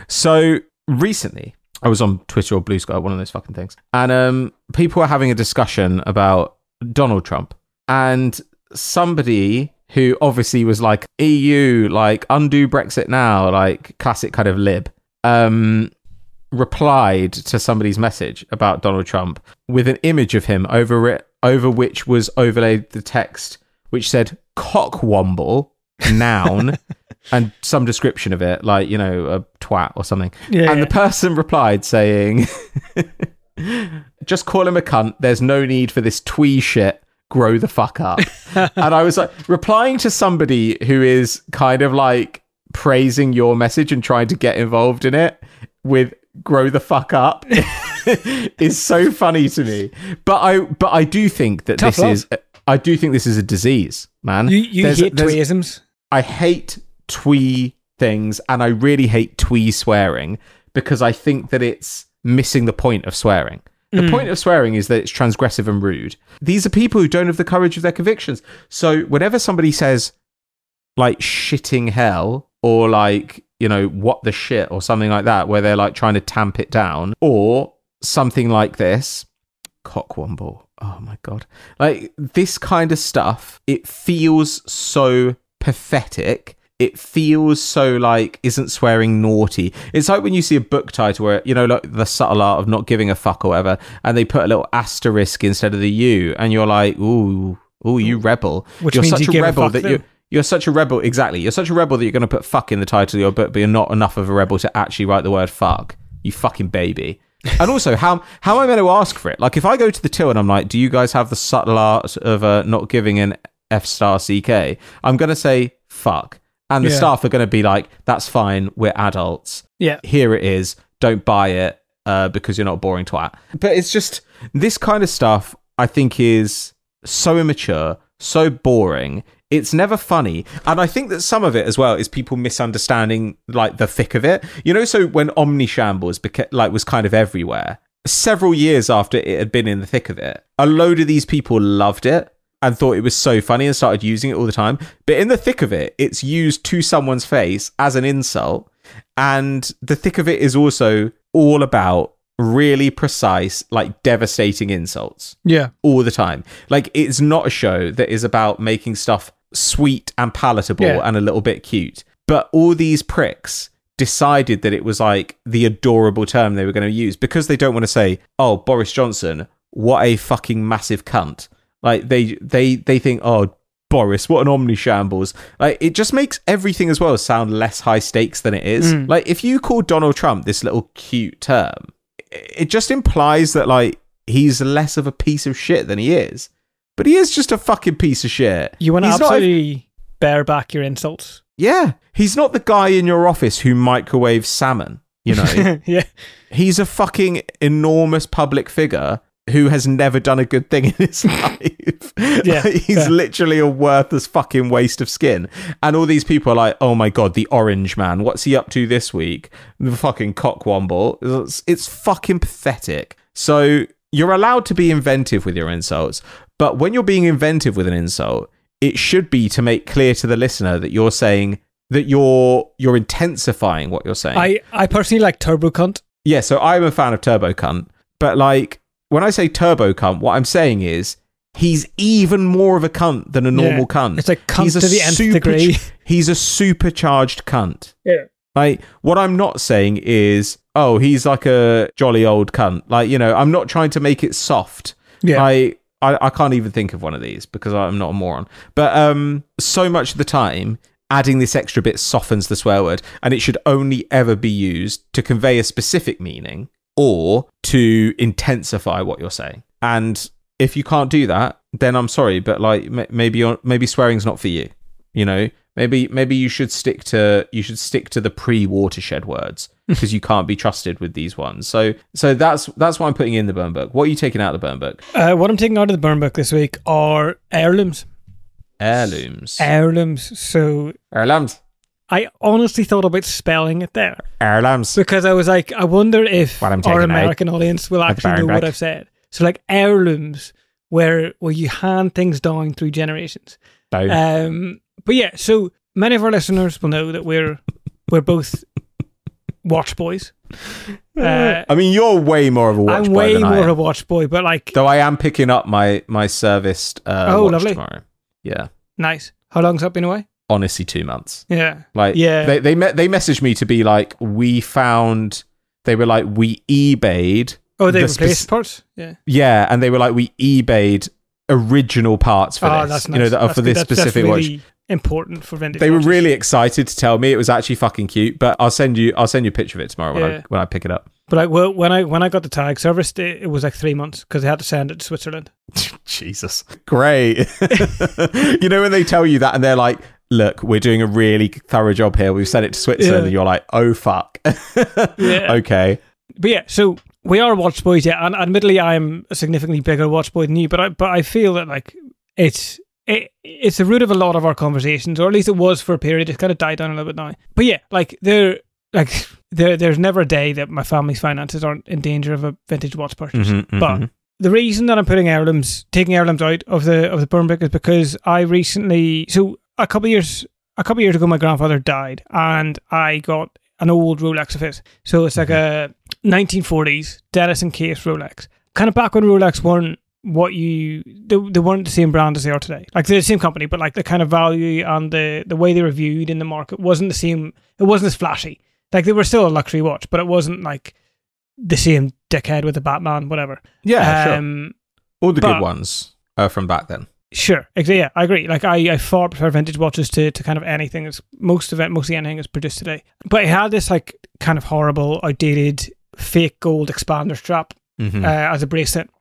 [SPEAKER 1] so recently I was on Twitter or Blue Sky, one of those fucking things, and um, people were having a discussion about Donald Trump, and somebody who obviously was like, E U, like, undo Brexit now, like classic kind of lib, um, replied to somebody's message about Donald Trump with an image of him over it, over which was overlaid the text which said cockwomble, noun, and some description of it, like, you know, a twat or something.
[SPEAKER 2] Yeah.
[SPEAKER 1] And the person replied saying, just call him a cunt. There's no need for this twee shit. Grow the fuck up. And I was like, replying to somebody who is kind of like praising your message and trying to get involved in it with grow the fuck up is so funny to me. But I but I do think that
[SPEAKER 2] Tough
[SPEAKER 1] this
[SPEAKER 2] love.
[SPEAKER 1] is I do think this is a disease, man.
[SPEAKER 2] you you
[SPEAKER 1] There's-
[SPEAKER 2] hate
[SPEAKER 1] there's-
[SPEAKER 2] tweeisms.
[SPEAKER 1] I hate twee things, and I really hate twee swearing because I think that it's missing the point of swearing. The point of swearing is that it's transgressive and rude. These are people who don't have the courage of their convictions. So whenever somebody says, like, shitting hell, or like, you know, what the shit, or something like that, where they're like trying to tamp it down, or something like this, cockwomble. Oh my God. Like, this kind of stuff, it feels so pathetic. It feels so like, isn't swearing naughty? It's like when you see a book title where, you know, like The Subtle Art of Not Giving a Fuck or whatever, and they put a little asterisk instead of the U, and you're like, ooh, ooh, you rebel.
[SPEAKER 2] Which
[SPEAKER 1] you're
[SPEAKER 2] means
[SPEAKER 1] such
[SPEAKER 2] you
[SPEAKER 1] a
[SPEAKER 2] give a
[SPEAKER 1] rebel
[SPEAKER 2] fuck
[SPEAKER 1] that
[SPEAKER 2] then.
[SPEAKER 1] you you're such a rebel. Exactly. You're such a rebel that you're going to put fuck in the title of your book, but you're not enough of a rebel to actually write the word fuck. You fucking baby. And also, how how am I meant to ask for it? Like, if I go to the till and I'm like, do you guys have the subtle art of uh, not giving an F star C K? I'm going to say, fuck. And the
[SPEAKER 2] Yeah.
[SPEAKER 1] staff are going to be like, that's fine, we're adults.
[SPEAKER 2] Yeah.
[SPEAKER 1] Here it is. Don't buy it uh, because you're not a boring twat. But it's just, this kind of stuff, I think, is so immature, so boring. It's never funny. And I think that some of it as well is people misunderstanding like the thick of it. You know, so when Omnishambles beca- like was kind of everywhere, several years after it had been in the thick of it, a load of these people loved it and thought it was so funny and started using it all the time. But in the thick of it, it's used to someone's face as an insult. And the thick of it is also all about really precise, like devastating insults.
[SPEAKER 2] Yeah.
[SPEAKER 1] All the time. Like, it's not a show that is about making stuff sweet and palatable
[SPEAKER 2] Yeah.
[SPEAKER 1] and a little bit cute. But all these pricks decided that it was like the adorable term they were going to use because they don't want to say, oh, Boris Johnson, what a fucking massive cunt. Like, they they they think, oh, Boris, what an omnishambles. Like, it just makes everything as well sound less high stakes than it is.
[SPEAKER 2] Mm.
[SPEAKER 1] Like, if you call Donald Trump this little cute term, it just implies that, like, he's less of a piece of shit than he is. But he is just a fucking piece of shit.
[SPEAKER 2] You want to
[SPEAKER 1] He's not a-
[SPEAKER 2] absolutely bear back your insults.
[SPEAKER 1] Yeah. He's not the guy in your office who microwaves salmon, you know?
[SPEAKER 2] Yeah.
[SPEAKER 1] He's a fucking enormous public figure who has never done a good thing in his life.
[SPEAKER 2] Yeah,
[SPEAKER 1] Like, he's
[SPEAKER 2] yeah.
[SPEAKER 1] literally a worthless fucking waste of skin. And all these people are like, oh my God, the orange man. What's he up to this week? The fucking cockwomble. It's, it's fucking pathetic. So you're allowed to be inventive with your insults. But when you're being inventive with an insult, it should be to make clear to the listener that you're saying that you're you're intensifying what you're saying.
[SPEAKER 2] I, I personally like Turbo Cunt.
[SPEAKER 1] Yeah, so I'm a fan of Turbo Cunt, but like when I say Turbo Cunt, what I'm saying is he's even more of a cunt than a normal
[SPEAKER 2] Yeah.
[SPEAKER 1] cunt.
[SPEAKER 2] It's like cunt
[SPEAKER 1] he's a
[SPEAKER 2] to the nth
[SPEAKER 1] super-
[SPEAKER 2] degree.
[SPEAKER 1] He's a supercharged cunt.
[SPEAKER 2] Yeah.
[SPEAKER 1] Like, what I'm not saying is, oh, he's like a jolly old cunt. Like, you know, I'm not trying to make it soft.
[SPEAKER 2] Yeah.
[SPEAKER 1] I, I, I can't even think of one of these because I'm not a moron. But um, so much of the time, adding this extra bit softens the swear word, and it should only ever be used to convey a specific meaning or to intensify what you're saying. And if you can't do that, then I'm sorry, but like m- maybe you're, maybe swearing's not for you. You know, maybe maybe you should stick to you should stick to the pre-watershed words because you can't be trusted with these ones. So so that's that's what I'm putting in the burn book. What are you taking out of the burn book?
[SPEAKER 2] Uh, what I'm taking out of the burn book this week are heirlooms.
[SPEAKER 1] Heirlooms.
[SPEAKER 2] Heirlooms. So
[SPEAKER 1] Heirlooms.
[SPEAKER 2] I honestly thought about spelling it there
[SPEAKER 1] Heirlooms.
[SPEAKER 2] because I was like, I wonder if
[SPEAKER 1] What I'm
[SPEAKER 2] our
[SPEAKER 1] taking out
[SPEAKER 2] American audience will
[SPEAKER 1] of the
[SPEAKER 2] actually
[SPEAKER 1] burn
[SPEAKER 2] know what
[SPEAKER 1] book.
[SPEAKER 2] I've said. So like heirlooms, where where you hand things down through generations.
[SPEAKER 1] Down.
[SPEAKER 2] Um, but yeah, so many of our listeners will know that we're we're both watch boys. Uh,
[SPEAKER 1] I mean, you're way more of a watch
[SPEAKER 2] I'm
[SPEAKER 1] boy
[SPEAKER 2] way
[SPEAKER 1] than I
[SPEAKER 2] more
[SPEAKER 1] am.
[SPEAKER 2] a watch boy, but like,
[SPEAKER 1] Though I am picking up my my serviced uh,
[SPEAKER 2] Oh,
[SPEAKER 1] watch
[SPEAKER 2] lovely.
[SPEAKER 1] tomorrow. Yeah,
[SPEAKER 2] nice. How long's that been away?
[SPEAKER 1] honestly, two months.
[SPEAKER 2] Yeah.
[SPEAKER 1] Like,
[SPEAKER 2] Yeah.
[SPEAKER 1] they they me- they messaged me to be like, we found. They were like, we eBayed.
[SPEAKER 2] Oh, they
[SPEAKER 1] the
[SPEAKER 2] replaced
[SPEAKER 1] spec-
[SPEAKER 2] parts? Yeah.
[SPEAKER 1] Yeah, and they were like, we eBayed original parts for
[SPEAKER 2] Oh,
[SPEAKER 1] this.
[SPEAKER 2] that's nice.
[SPEAKER 1] You know, that are
[SPEAKER 2] That's
[SPEAKER 1] for
[SPEAKER 2] good.
[SPEAKER 1] this
[SPEAKER 2] That's- that's
[SPEAKER 1] specific watch.
[SPEAKER 2] really important for vintage
[SPEAKER 1] They were
[SPEAKER 2] watches.
[SPEAKER 1] really excited to tell me it was actually fucking cute. But I'll send you I'll send you a picture of it tomorrow when I
[SPEAKER 2] Yeah.
[SPEAKER 1] when I pick it up.
[SPEAKER 2] But like, well, when I when I got the tag serviced, it, it was like three months because they had to send it to Switzerland.
[SPEAKER 1] Jesus. Great. You know, when they tell you that and they're like, look, we're doing a really thorough job here. We've sent it to Switzerland.
[SPEAKER 2] Yeah.
[SPEAKER 1] And you're like, oh, fuck.
[SPEAKER 2] Yeah.
[SPEAKER 1] Okay.
[SPEAKER 2] But yeah, so we are watch boys, yeah. And admittedly, I'm a significantly bigger watch boy than you, but I but I feel that like it's it, it's the root of a lot of our conversations, or at least it was for a period. It's kind of died down a little bit now. But yeah, like there like there there's never a day that my family's finances aren't in danger of a vintage watch purchase.
[SPEAKER 1] Mhm,
[SPEAKER 2] But
[SPEAKER 1] mhm.
[SPEAKER 2] the reason that I'm putting heirlooms, taking heirlooms out of the of the burn book is because I recently, so a couple of years, a couple of years ago, my grandfather died, and I got an old Rolex of his. So it's like a nineteen forties Denison case Rolex, kind of back when Rolex weren't what you they, they weren't the same brand as they are today. Like they're the same company, but like the kind of value and the the way they were viewed in the market wasn't the same. It wasn't as flashy. Like they were still a luxury watch, but it wasn't like the same dickhead with the Batman, whatever.
[SPEAKER 1] Yeah,
[SPEAKER 2] um,
[SPEAKER 1] sure. All the
[SPEAKER 2] but-
[SPEAKER 1] good ones are from back then.
[SPEAKER 2] Sure, exactly. Yeah, I agree. Like I, I far prefer vintage watches to, to kind of anything. That's most of it, mostly anything is produced today. But it had this like kind of horrible, outdated, fake gold expander strap
[SPEAKER 1] Mhm.
[SPEAKER 2] uh, as a bracelet,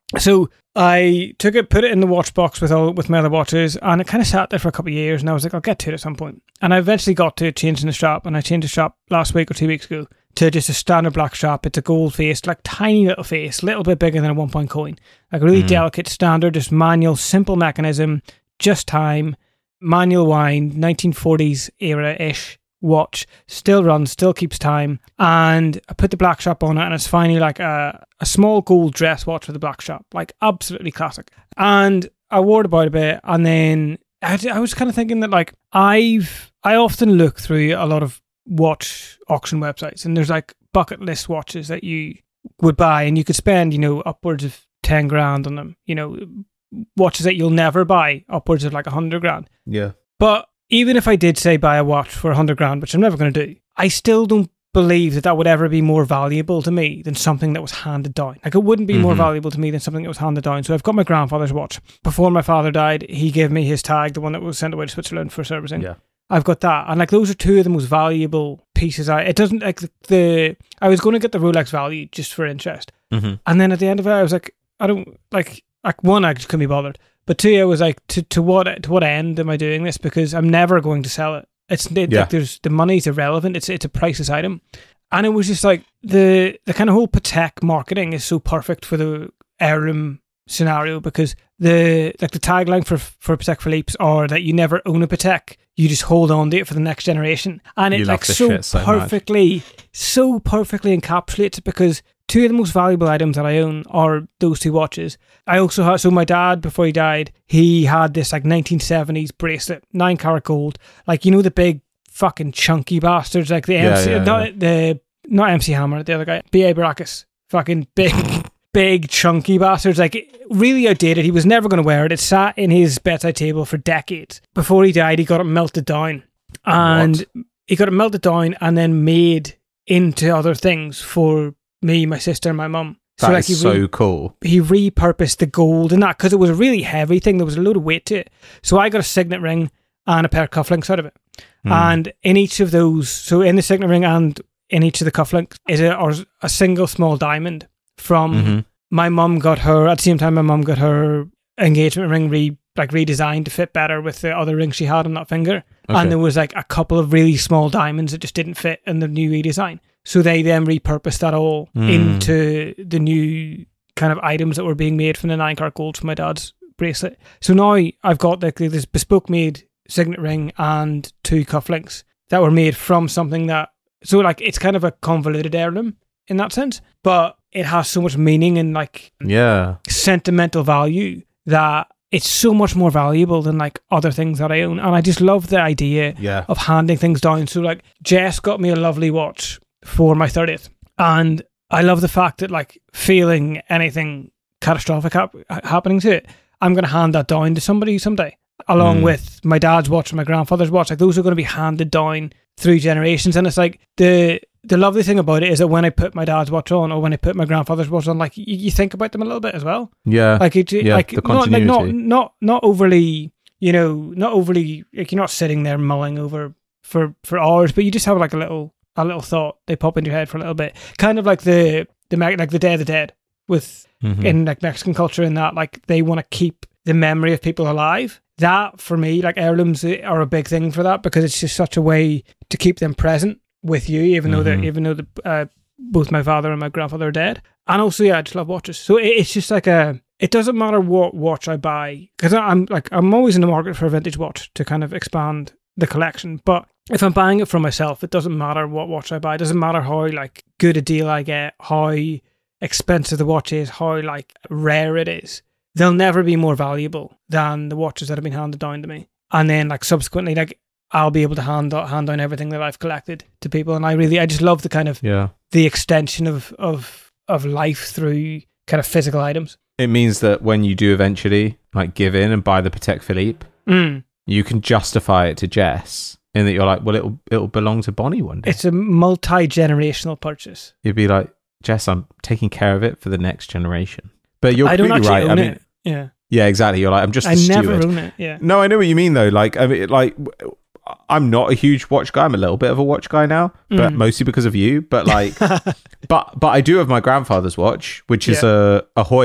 [SPEAKER 2] So I took it, put it in the watch box with all with my other watches, and it kind of sat there for a couple of years. And I was like, I'll get to it at some point. And I eventually got to changing the strap, and I changed the strap last week or two weeks ago to just a standard black strap. It's a gold face, like tiny little face, a little bit bigger than a one point coin, like a really mm. delicate, standard, just manual, simple mechanism, just time, manual wind, nineteen forties era ish watch, still runs, still keeps time. And I put the black strap on it, and it's finally like a, a small gold dress watch with a black strap, like absolutely classic. And I wore it about a bit, and then I, I was kind of thinking that like I've I often look through a lot of watch auction websites, and there's like bucket list watches that you would buy, and you could spend, you know, upwards of ten grand on them, you know, watches that you'll never buy upwards of like a hundred grand.
[SPEAKER 1] Yeah.
[SPEAKER 2] But even if I did say buy a watch for a hundred grand, which I'm never going to do, I still don't believe that that would ever be more valuable to me than something that was handed down. Like, it wouldn't be mm-hmm. more valuable to me than something that was handed down. So I've got my grandfather's watch. Before my father died, he gave me his tag, the one that was sent away to Switzerland for servicing.
[SPEAKER 1] Yeah.
[SPEAKER 2] I've got that. And like, those are two of the most valuable pieces. I, it doesn't like the, the I was going to get the Rolex Value just for interest.
[SPEAKER 1] Mm-hmm.
[SPEAKER 2] And then at the end of it, I was like, I don't like, like one, I just couldn't be bothered. But two, I was like, to, to what to what end am I doing this? Because I'm never going to sell it. It's it,
[SPEAKER 1] yeah.
[SPEAKER 2] like there's the money's irrelevant. It's it's a priceless item, and it was just like the the kind of whole Patek marketing is so perfect for the heirloom scenario, because the like the tagline for for Patek Philippe's are that you never own a Patek, you just hold on to it for the next generation, and it
[SPEAKER 1] you
[SPEAKER 2] like so,
[SPEAKER 1] so
[SPEAKER 2] perfectly, so perfectly encapsulates it, because two of the most valuable items that I own are those two watches. I also had, so my dad, before he died, he had this like nineteen seventies bracelet, nine karat gold, like, you know, the big fucking chunky bastards, like the
[SPEAKER 1] yeah,
[SPEAKER 2] M C,
[SPEAKER 1] yeah,
[SPEAKER 2] not
[SPEAKER 1] yeah.
[SPEAKER 2] the not M C Hammer, the other guy, B A Baracus, fucking big, big chunky bastards, like really outdated. He was never going to wear it. It sat in his bedside table for decades. Before he died, he got it melted down, and
[SPEAKER 1] what?
[SPEAKER 2] he got it melted down and then made into other things for me, my sister, and my mum.
[SPEAKER 1] That
[SPEAKER 2] so like
[SPEAKER 1] is
[SPEAKER 2] he
[SPEAKER 1] so
[SPEAKER 2] re-
[SPEAKER 1] cool.
[SPEAKER 2] He repurposed the gold and that, because it was a really heavy thing. There was a load of weight to it. So I got a signet ring and a pair of cufflinks out of it. Mm. And in each of those, so in the signet ring and in each of the cufflinks is a, or a single small diamond from
[SPEAKER 1] mm-hmm.
[SPEAKER 2] my mum got her, at the same time my mum got her engagement ring re, like redesigned to fit better with the other ring she had on that finger. Okay. And there was like a couple of really small diamonds that just didn't fit in the new redesign. So they then repurposed that all mm. into the new kind of items that were being made from the nine karat gold from my dad's bracelet. So now I've got like this bespoke made signet ring and two cufflinks that were made from something that, so like it's kind of a convoluted heirloom in that sense, but it has so much meaning and like
[SPEAKER 1] yeah
[SPEAKER 2] sentimental value that it's so much more valuable than like other things that I own. And I just love the idea
[SPEAKER 1] yeah.
[SPEAKER 2] of handing things down. So like Jess got me a lovely watch for my thirtieth, and I love the fact that like feeling anything catastrophic hap- happening to it, I'm going to hand that down to somebody someday, along mm. with my dad's watch and my grandfather's watch. Like those are going to be handed down through generations. And it's like the the lovely thing about it is that when I put my dad's watch on or when I put my grandfather's watch on, like you, you think about them a little bit as well.
[SPEAKER 1] Yeah,
[SPEAKER 2] like it,
[SPEAKER 1] yeah,
[SPEAKER 2] like
[SPEAKER 1] the
[SPEAKER 2] not like
[SPEAKER 1] continuity.
[SPEAKER 2] not not not overly, you know, not overly like you're not sitting there mulling over for for hours, but you just have like a little. a little thought, they pop into your head for a little bit, kind of like the the like the Day of the Dead with mm-hmm. in like Mexican culture, in that like they want to keep the memory of people alive. That for me, like heirlooms are a big thing for that, because it's just such a way to keep them present with you, even mm-hmm. though they're even though the, uh, both my father and my grandfather are dead. And also, yeah, I just love watches. So it, it's just like a. It doesn't matter what watch I buy, because I'm like I'm always in the market for a vintage watch to kind of expand the collection, but if I'm buying it for myself, it doesn't matter what watch I buy. It doesn't matter how like good a deal I get, how expensive the watch is, how like rare it is. They'll never be more valuable than the watches that have been handed down to me. And then like subsequently, like I'll be able to hand hand down everything that I've collected to people. And I really, I just love the kind of
[SPEAKER 1] yeah
[SPEAKER 2] the extension of of of life through kind of physical items.
[SPEAKER 1] It means that when you do eventually like give in and buy the Patek Philippe,
[SPEAKER 2] mm.
[SPEAKER 1] you can justify it to Jess. In that you're like, well, it'll it'll belong to Bonnie one day.
[SPEAKER 2] It's a multi-generational purchase.
[SPEAKER 1] You'd be like, Jess, I'm taking care of it for the next generation. But you're
[SPEAKER 2] I don't
[SPEAKER 1] completely
[SPEAKER 2] actually
[SPEAKER 1] right.
[SPEAKER 2] own
[SPEAKER 1] I mean,
[SPEAKER 2] it. Yeah.
[SPEAKER 1] Yeah, exactly. You're like, I'm just a
[SPEAKER 2] I
[SPEAKER 1] steward.
[SPEAKER 2] never own it. Yeah.
[SPEAKER 1] No, I know what you mean though. Like, I mean, like, I'm not a huge watch guy. I'm a little bit of a watch guy now, but
[SPEAKER 2] Mm.
[SPEAKER 1] mostly because of you. But like, but but I do have my grandfather's watch, which is
[SPEAKER 2] Yeah.
[SPEAKER 1] a a Hoya,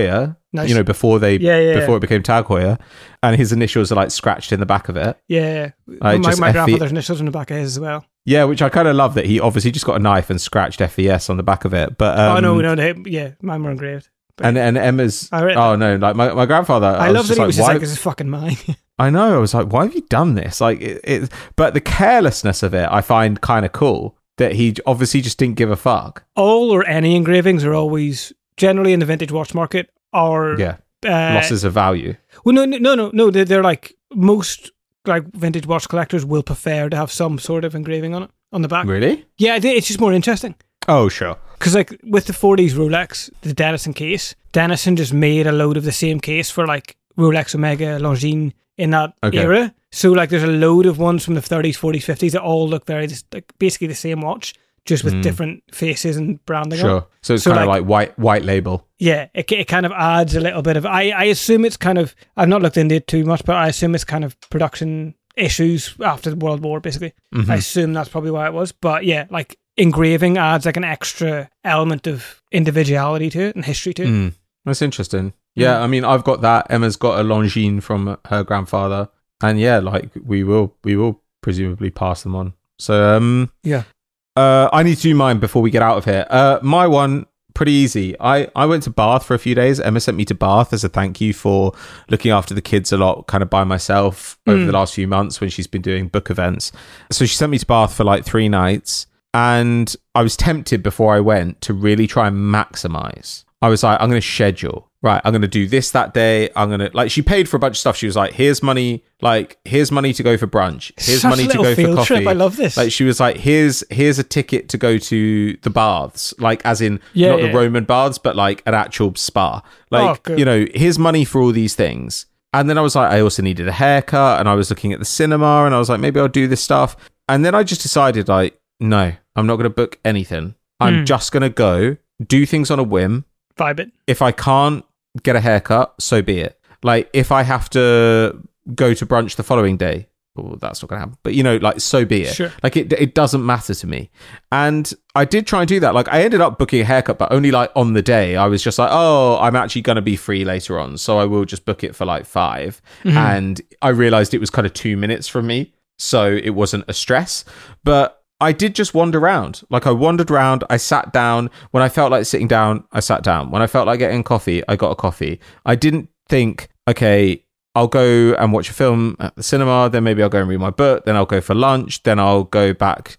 [SPEAKER 2] Nice.
[SPEAKER 1] you know, before they
[SPEAKER 2] Yeah, yeah,
[SPEAKER 1] before
[SPEAKER 2] yeah.
[SPEAKER 1] it became Tag Heuer, and his initials are like scratched in the back of it.
[SPEAKER 2] Yeah.
[SPEAKER 1] Like,
[SPEAKER 2] my
[SPEAKER 1] just
[SPEAKER 2] my
[SPEAKER 1] F E
[SPEAKER 2] grandfather's initials in the back of his as well.
[SPEAKER 1] Yeah, which I kind of love that he obviously just got a knife and scratched F E S on the back of it. But um,
[SPEAKER 2] oh, no, no, no. Yeah, mine were engraved. But
[SPEAKER 1] and and Emma's.
[SPEAKER 2] I read
[SPEAKER 1] Oh no, like my, my grandfather. I,
[SPEAKER 2] I,
[SPEAKER 1] was
[SPEAKER 2] love that
[SPEAKER 1] just
[SPEAKER 2] he
[SPEAKER 1] like,
[SPEAKER 2] was just
[SPEAKER 1] why?
[SPEAKER 2] like, this is fucking mine.
[SPEAKER 1] I know. I was like, why have you done this? Like it, it but the carelessness of it, I find kind of cool. That he obviously just didn't give a fuck.
[SPEAKER 2] All or any engravings are always generally in the vintage watch market are
[SPEAKER 1] Yeah,
[SPEAKER 2] uh,
[SPEAKER 1] losses of value.
[SPEAKER 2] Well, no, no, no, no, no. They're, they're like most like vintage watch collectors will prefer to have some sort of engraving on it on the back.
[SPEAKER 1] Really?
[SPEAKER 2] Yeah, I think it's just more interesting.
[SPEAKER 1] Oh, sure.
[SPEAKER 2] Because like with the forties Rolex, the Denison case, Denison just made a load of the same case for like Rolex Omega Longines in that
[SPEAKER 1] Okay.
[SPEAKER 2] era. So like there's a load of ones from the thirties, forties, fifties that all look very just, like basically the same watch, just with
[SPEAKER 1] Mm.
[SPEAKER 2] different faces and branding. on it.
[SPEAKER 1] Sure. So it's
[SPEAKER 2] So,
[SPEAKER 1] kind of
[SPEAKER 2] like-
[SPEAKER 1] like white white label.
[SPEAKER 2] Yeah, it it kind of adds a little bit of. I I assume it's kind of. I've not looked into it too much, but I assume it's kind of production issues after the World War. Basically,
[SPEAKER 1] Mhm.
[SPEAKER 2] I assume that's probably why it was. But yeah, like engraving adds like an extra element of individuality to it and history to it.
[SPEAKER 1] Mm. That's interesting. Yeah, I mean, I've got that. Emma's got a Longines from her grandfather, and yeah, like we will, we will presumably pass them on. So, um,
[SPEAKER 2] Yeah.
[SPEAKER 1] uh, I need to do mine before we get out of here. Uh, my one, pretty easy. I I went to Bath for a few days. Emma sent me to Bath as a thank you for looking after the kids a lot, kind of by myself over
[SPEAKER 2] Mm.
[SPEAKER 1] the last few months when she's been doing book events. So she sent me to Bath for like three nights, and I was tempted before I went to really try and maximize. I was like, I'm going to schedule. Right, I'm going to do this that day. I'm going to, like, she paid for a bunch of stuff. She was like, here's money, like, here's money to go for brunch. Here's
[SPEAKER 2] Such
[SPEAKER 1] money
[SPEAKER 2] a
[SPEAKER 1] to
[SPEAKER 2] little
[SPEAKER 1] go for
[SPEAKER 2] field
[SPEAKER 1] coffee.
[SPEAKER 2] trip. I love this.
[SPEAKER 1] Like, she was like, here's here's a ticket to go to the baths, like, as in,
[SPEAKER 2] Yeah,
[SPEAKER 1] not
[SPEAKER 2] yeah.
[SPEAKER 1] the Roman baths, but like an actual spa. Like,
[SPEAKER 2] Oh, good.
[SPEAKER 1] you know, here's money for all these things. And then I was like, I also needed a haircut, and I was looking at the cinema, and I was like, maybe I'll do this stuff. And then I just decided, like, no, I'm not going to book anything. I'm
[SPEAKER 2] Hmm.
[SPEAKER 1] just going to go do things on a whim.
[SPEAKER 2] Vibe it.
[SPEAKER 1] If I can't get a haircut, so be it. Like, if I have to go to brunch the following day, well, that's not going to happen. But, you know, like, so be it.
[SPEAKER 2] Sure.
[SPEAKER 1] Like, it it doesn't matter to me. And I did try and do that. Like, I ended up booking a haircut, but only, like, on the day. I was just like, oh, I'm actually going to be free later on, so I will just book it for, like, five.
[SPEAKER 2] Mhm.
[SPEAKER 1] And I realized it was kind of two minutes from me, so it wasn't a stress. But I did just wander around. Like, I wandered around, I sat down. When I felt like sitting down, I sat down. When I felt like getting coffee, I got a coffee. I didn't think, okay, I'll go and watch a film at the cinema, then maybe I'll go and read my book, then I'll go for lunch, then I'll go back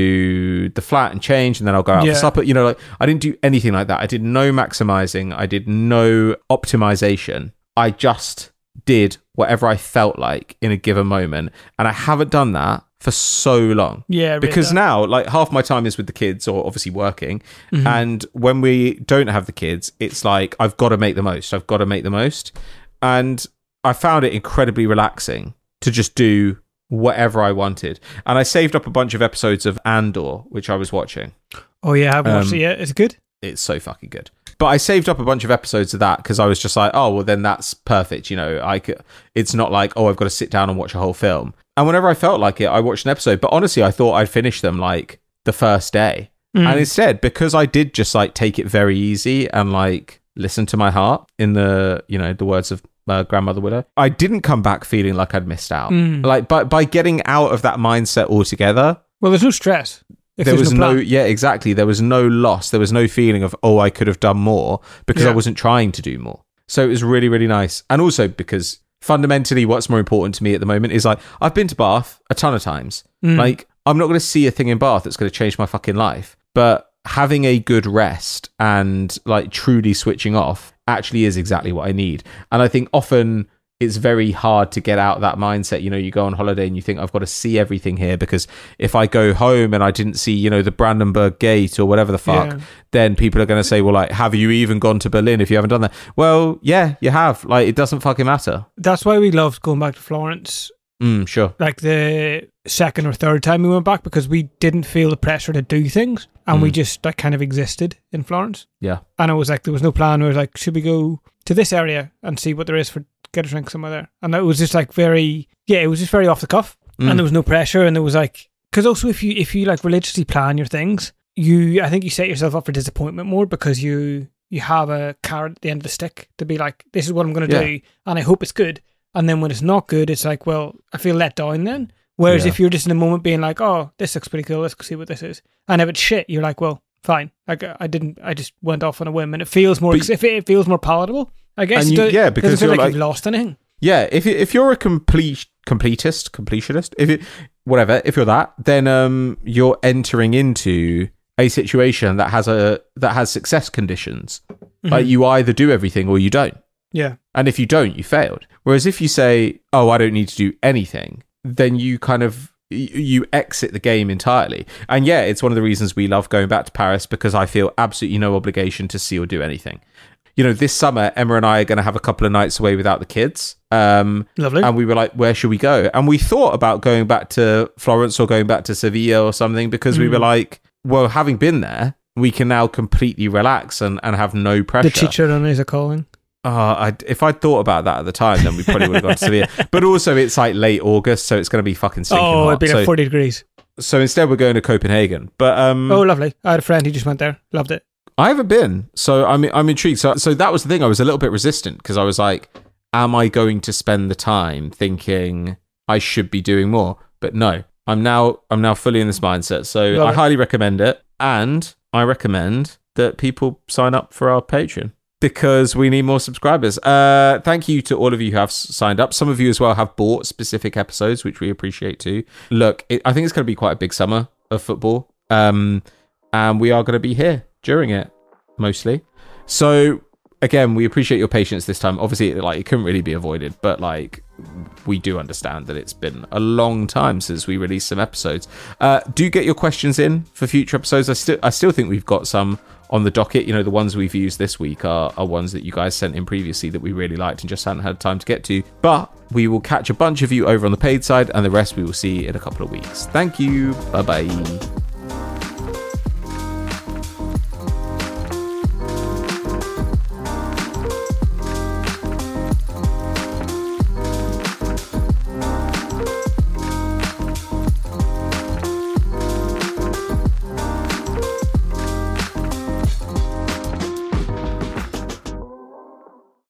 [SPEAKER 1] to the flat and change, and then I'll go out
[SPEAKER 2] Yeah.
[SPEAKER 1] for supper. You know, like, I didn't do anything like that. I did no maximizing. I did no optimization. I just did whatever I felt like in a given moment. And I haven't done that for so long.
[SPEAKER 2] Yeah, really
[SPEAKER 1] Because
[SPEAKER 2] does.
[SPEAKER 1] now, like, half my time is with the kids or obviously working.
[SPEAKER 2] Mm-hmm.
[SPEAKER 1] And when we don't have the kids, it's like, I've got to make the most. I've got to make the most. And I found it incredibly relaxing to just do whatever I wanted. And I saved up a bunch of episodes of Andor, which I was watching.
[SPEAKER 2] Oh yeah, I haven't watched
[SPEAKER 1] Um,
[SPEAKER 2] it yet. Is it good?
[SPEAKER 1] It's so fucking good. But I saved up a bunch of episodes of that because I was just like, oh, well, then that's perfect. You know, I could, it's not like, oh, I've got to sit down and watch a whole film. And whenever I felt like it, I watched an episode. But honestly, I thought I'd finish them like the first day.
[SPEAKER 2] Mm.
[SPEAKER 1] And instead, because I did just like take it very easy and like listen to my heart in the, you know, the words of uh, Grandmother Widow, I didn't come back feeling like I'd missed out.
[SPEAKER 2] Mm.
[SPEAKER 1] Like, by, by getting out of that mindset altogether,
[SPEAKER 2] Well, there's no stress. If
[SPEAKER 1] there
[SPEAKER 2] there's
[SPEAKER 1] was no,
[SPEAKER 2] plan.
[SPEAKER 1] yeah, exactly. There was no loss. There was no feeling of, oh, I could have done more because I
[SPEAKER 2] Yeah.
[SPEAKER 1] wasn't trying to do more. So it was really, really nice. And also because fundamentally what's more important to me at the moment is like, I've been to Bath a ton of times.
[SPEAKER 2] Mm.
[SPEAKER 1] Like, I'm not going to see a thing in Bath that's going to change my fucking life. But having a good rest and like truly switching off actually is exactly what I need. And I think often it's very hard to get out of that mindset. You know, you go on holiday and you think, I've got to see everything here because if I go home and I didn't see, you know, the Brandenburg Gate or whatever the fuck,
[SPEAKER 2] Yeah.
[SPEAKER 1] then people are going to say, well, like, have you even gone to Berlin if you haven't done that? Well, yeah, you have. Like, it doesn't fucking matter.
[SPEAKER 2] That's why we loved going back to Florence.
[SPEAKER 1] Mm, sure.
[SPEAKER 2] Like the second or third time we went back because we didn't feel the pressure to do things and we
[SPEAKER 1] Mm.
[SPEAKER 2] just like kind of existed in Florence.
[SPEAKER 1] Yeah.
[SPEAKER 2] And it was like there was no plan. It was like, should we go to this area and see what there is for get a drink somewhere there? And it was just like very yeah, it was just very off the cuff.
[SPEAKER 1] Mm.
[SPEAKER 2] And there was no pressure, and there was like because also if you if you like religiously plan your things, you I think you set yourself up for disappointment more because you you have a carrot at the end of the stick to be like, this is what I'm going to
[SPEAKER 1] Yeah.
[SPEAKER 2] do, and I hope it's good. And then when it's not good, it's like, well, I feel let down then. Whereas
[SPEAKER 1] Yeah.
[SPEAKER 2] if you're just in a moment being like, oh, this looks pretty cool, let's go see what this is. And if it's shit, you're like, well, fine. Like I didn't, I just went off on a whim, and it feels more,
[SPEAKER 1] But-
[SPEAKER 2] if it, it feels more palatable, I guess.
[SPEAKER 1] And
[SPEAKER 2] It
[SPEAKER 1] you-
[SPEAKER 2] do-
[SPEAKER 1] yeah, because
[SPEAKER 2] doesn't feel
[SPEAKER 1] you're
[SPEAKER 2] like,
[SPEAKER 1] like-
[SPEAKER 2] you've lost anything.
[SPEAKER 1] Yeah, if you, if you're a complete completist, completionist, if it whatever, if you're that, then um you're entering into a situation that has a that has success conditions. Like you either do everything or you don't.
[SPEAKER 2] Yeah.
[SPEAKER 1] And if you don't, you failed. Whereas if you say, "Oh, I don't need to do anything," then you kind of y- you exit the game entirely. And yeah, it's one of the reasons we love going back to Paris, because I feel absolutely no obligation to see or do anything. You know, this summer, Emma and I are going to have a couple of nights away without the kids. Um,
[SPEAKER 2] Lovely.
[SPEAKER 1] and we were like, where should we go? And we thought about going back to Florence or going back to Sevilla or something, because we
[SPEAKER 2] Mm.
[SPEAKER 1] were like, well, having been there, we can now completely relax and, and have no pressure.
[SPEAKER 2] The chicharrones are calling.
[SPEAKER 1] Uh, I, if I'd thought about that at the time, then we probably would have gone to Sevilla. But also, it's like late August, so it's going to be fucking stinking
[SPEAKER 2] Oh,
[SPEAKER 1] hot.
[SPEAKER 2] it'd be like
[SPEAKER 1] so,
[SPEAKER 2] forty degrees.
[SPEAKER 1] so instead, we're going to Copenhagen. But um,
[SPEAKER 2] Oh, lovely. I had a friend who just went there. Loved it.
[SPEAKER 1] I haven't been, so I'm I'm intrigued. So so that was the thing. I was a little bit resistant because I was like, am I going to spend the time thinking I should be doing more? But no, I'm now I'm now fully in this mindset. So
[SPEAKER 2] Love
[SPEAKER 1] I
[SPEAKER 2] it.
[SPEAKER 1] highly recommend it, and I recommend that people sign up for our Patreon, because we need more subscribers. Uh, thank you to all of you who have s- signed up. Some of you as well have bought specific episodes, which we appreciate too. Look, it, I think it's going to be quite a big summer of football, um, and we are going to be here during it, mostly. So again, we appreciate your patience this time. Obviously, like, it couldn't really be avoided, but like, we do understand that it's been a long time since we released some episodes. Uh, do get your questions in for future episodes. I still, I still think we've got some on the docket. You know, the ones we've used this week are, are ones that you guys sent in previously that we really liked and just hadn't had time to get to. But we will catch a bunch of you over on the paid side, and the rest we will see in a couple of weeks. Thank you. Bye bye.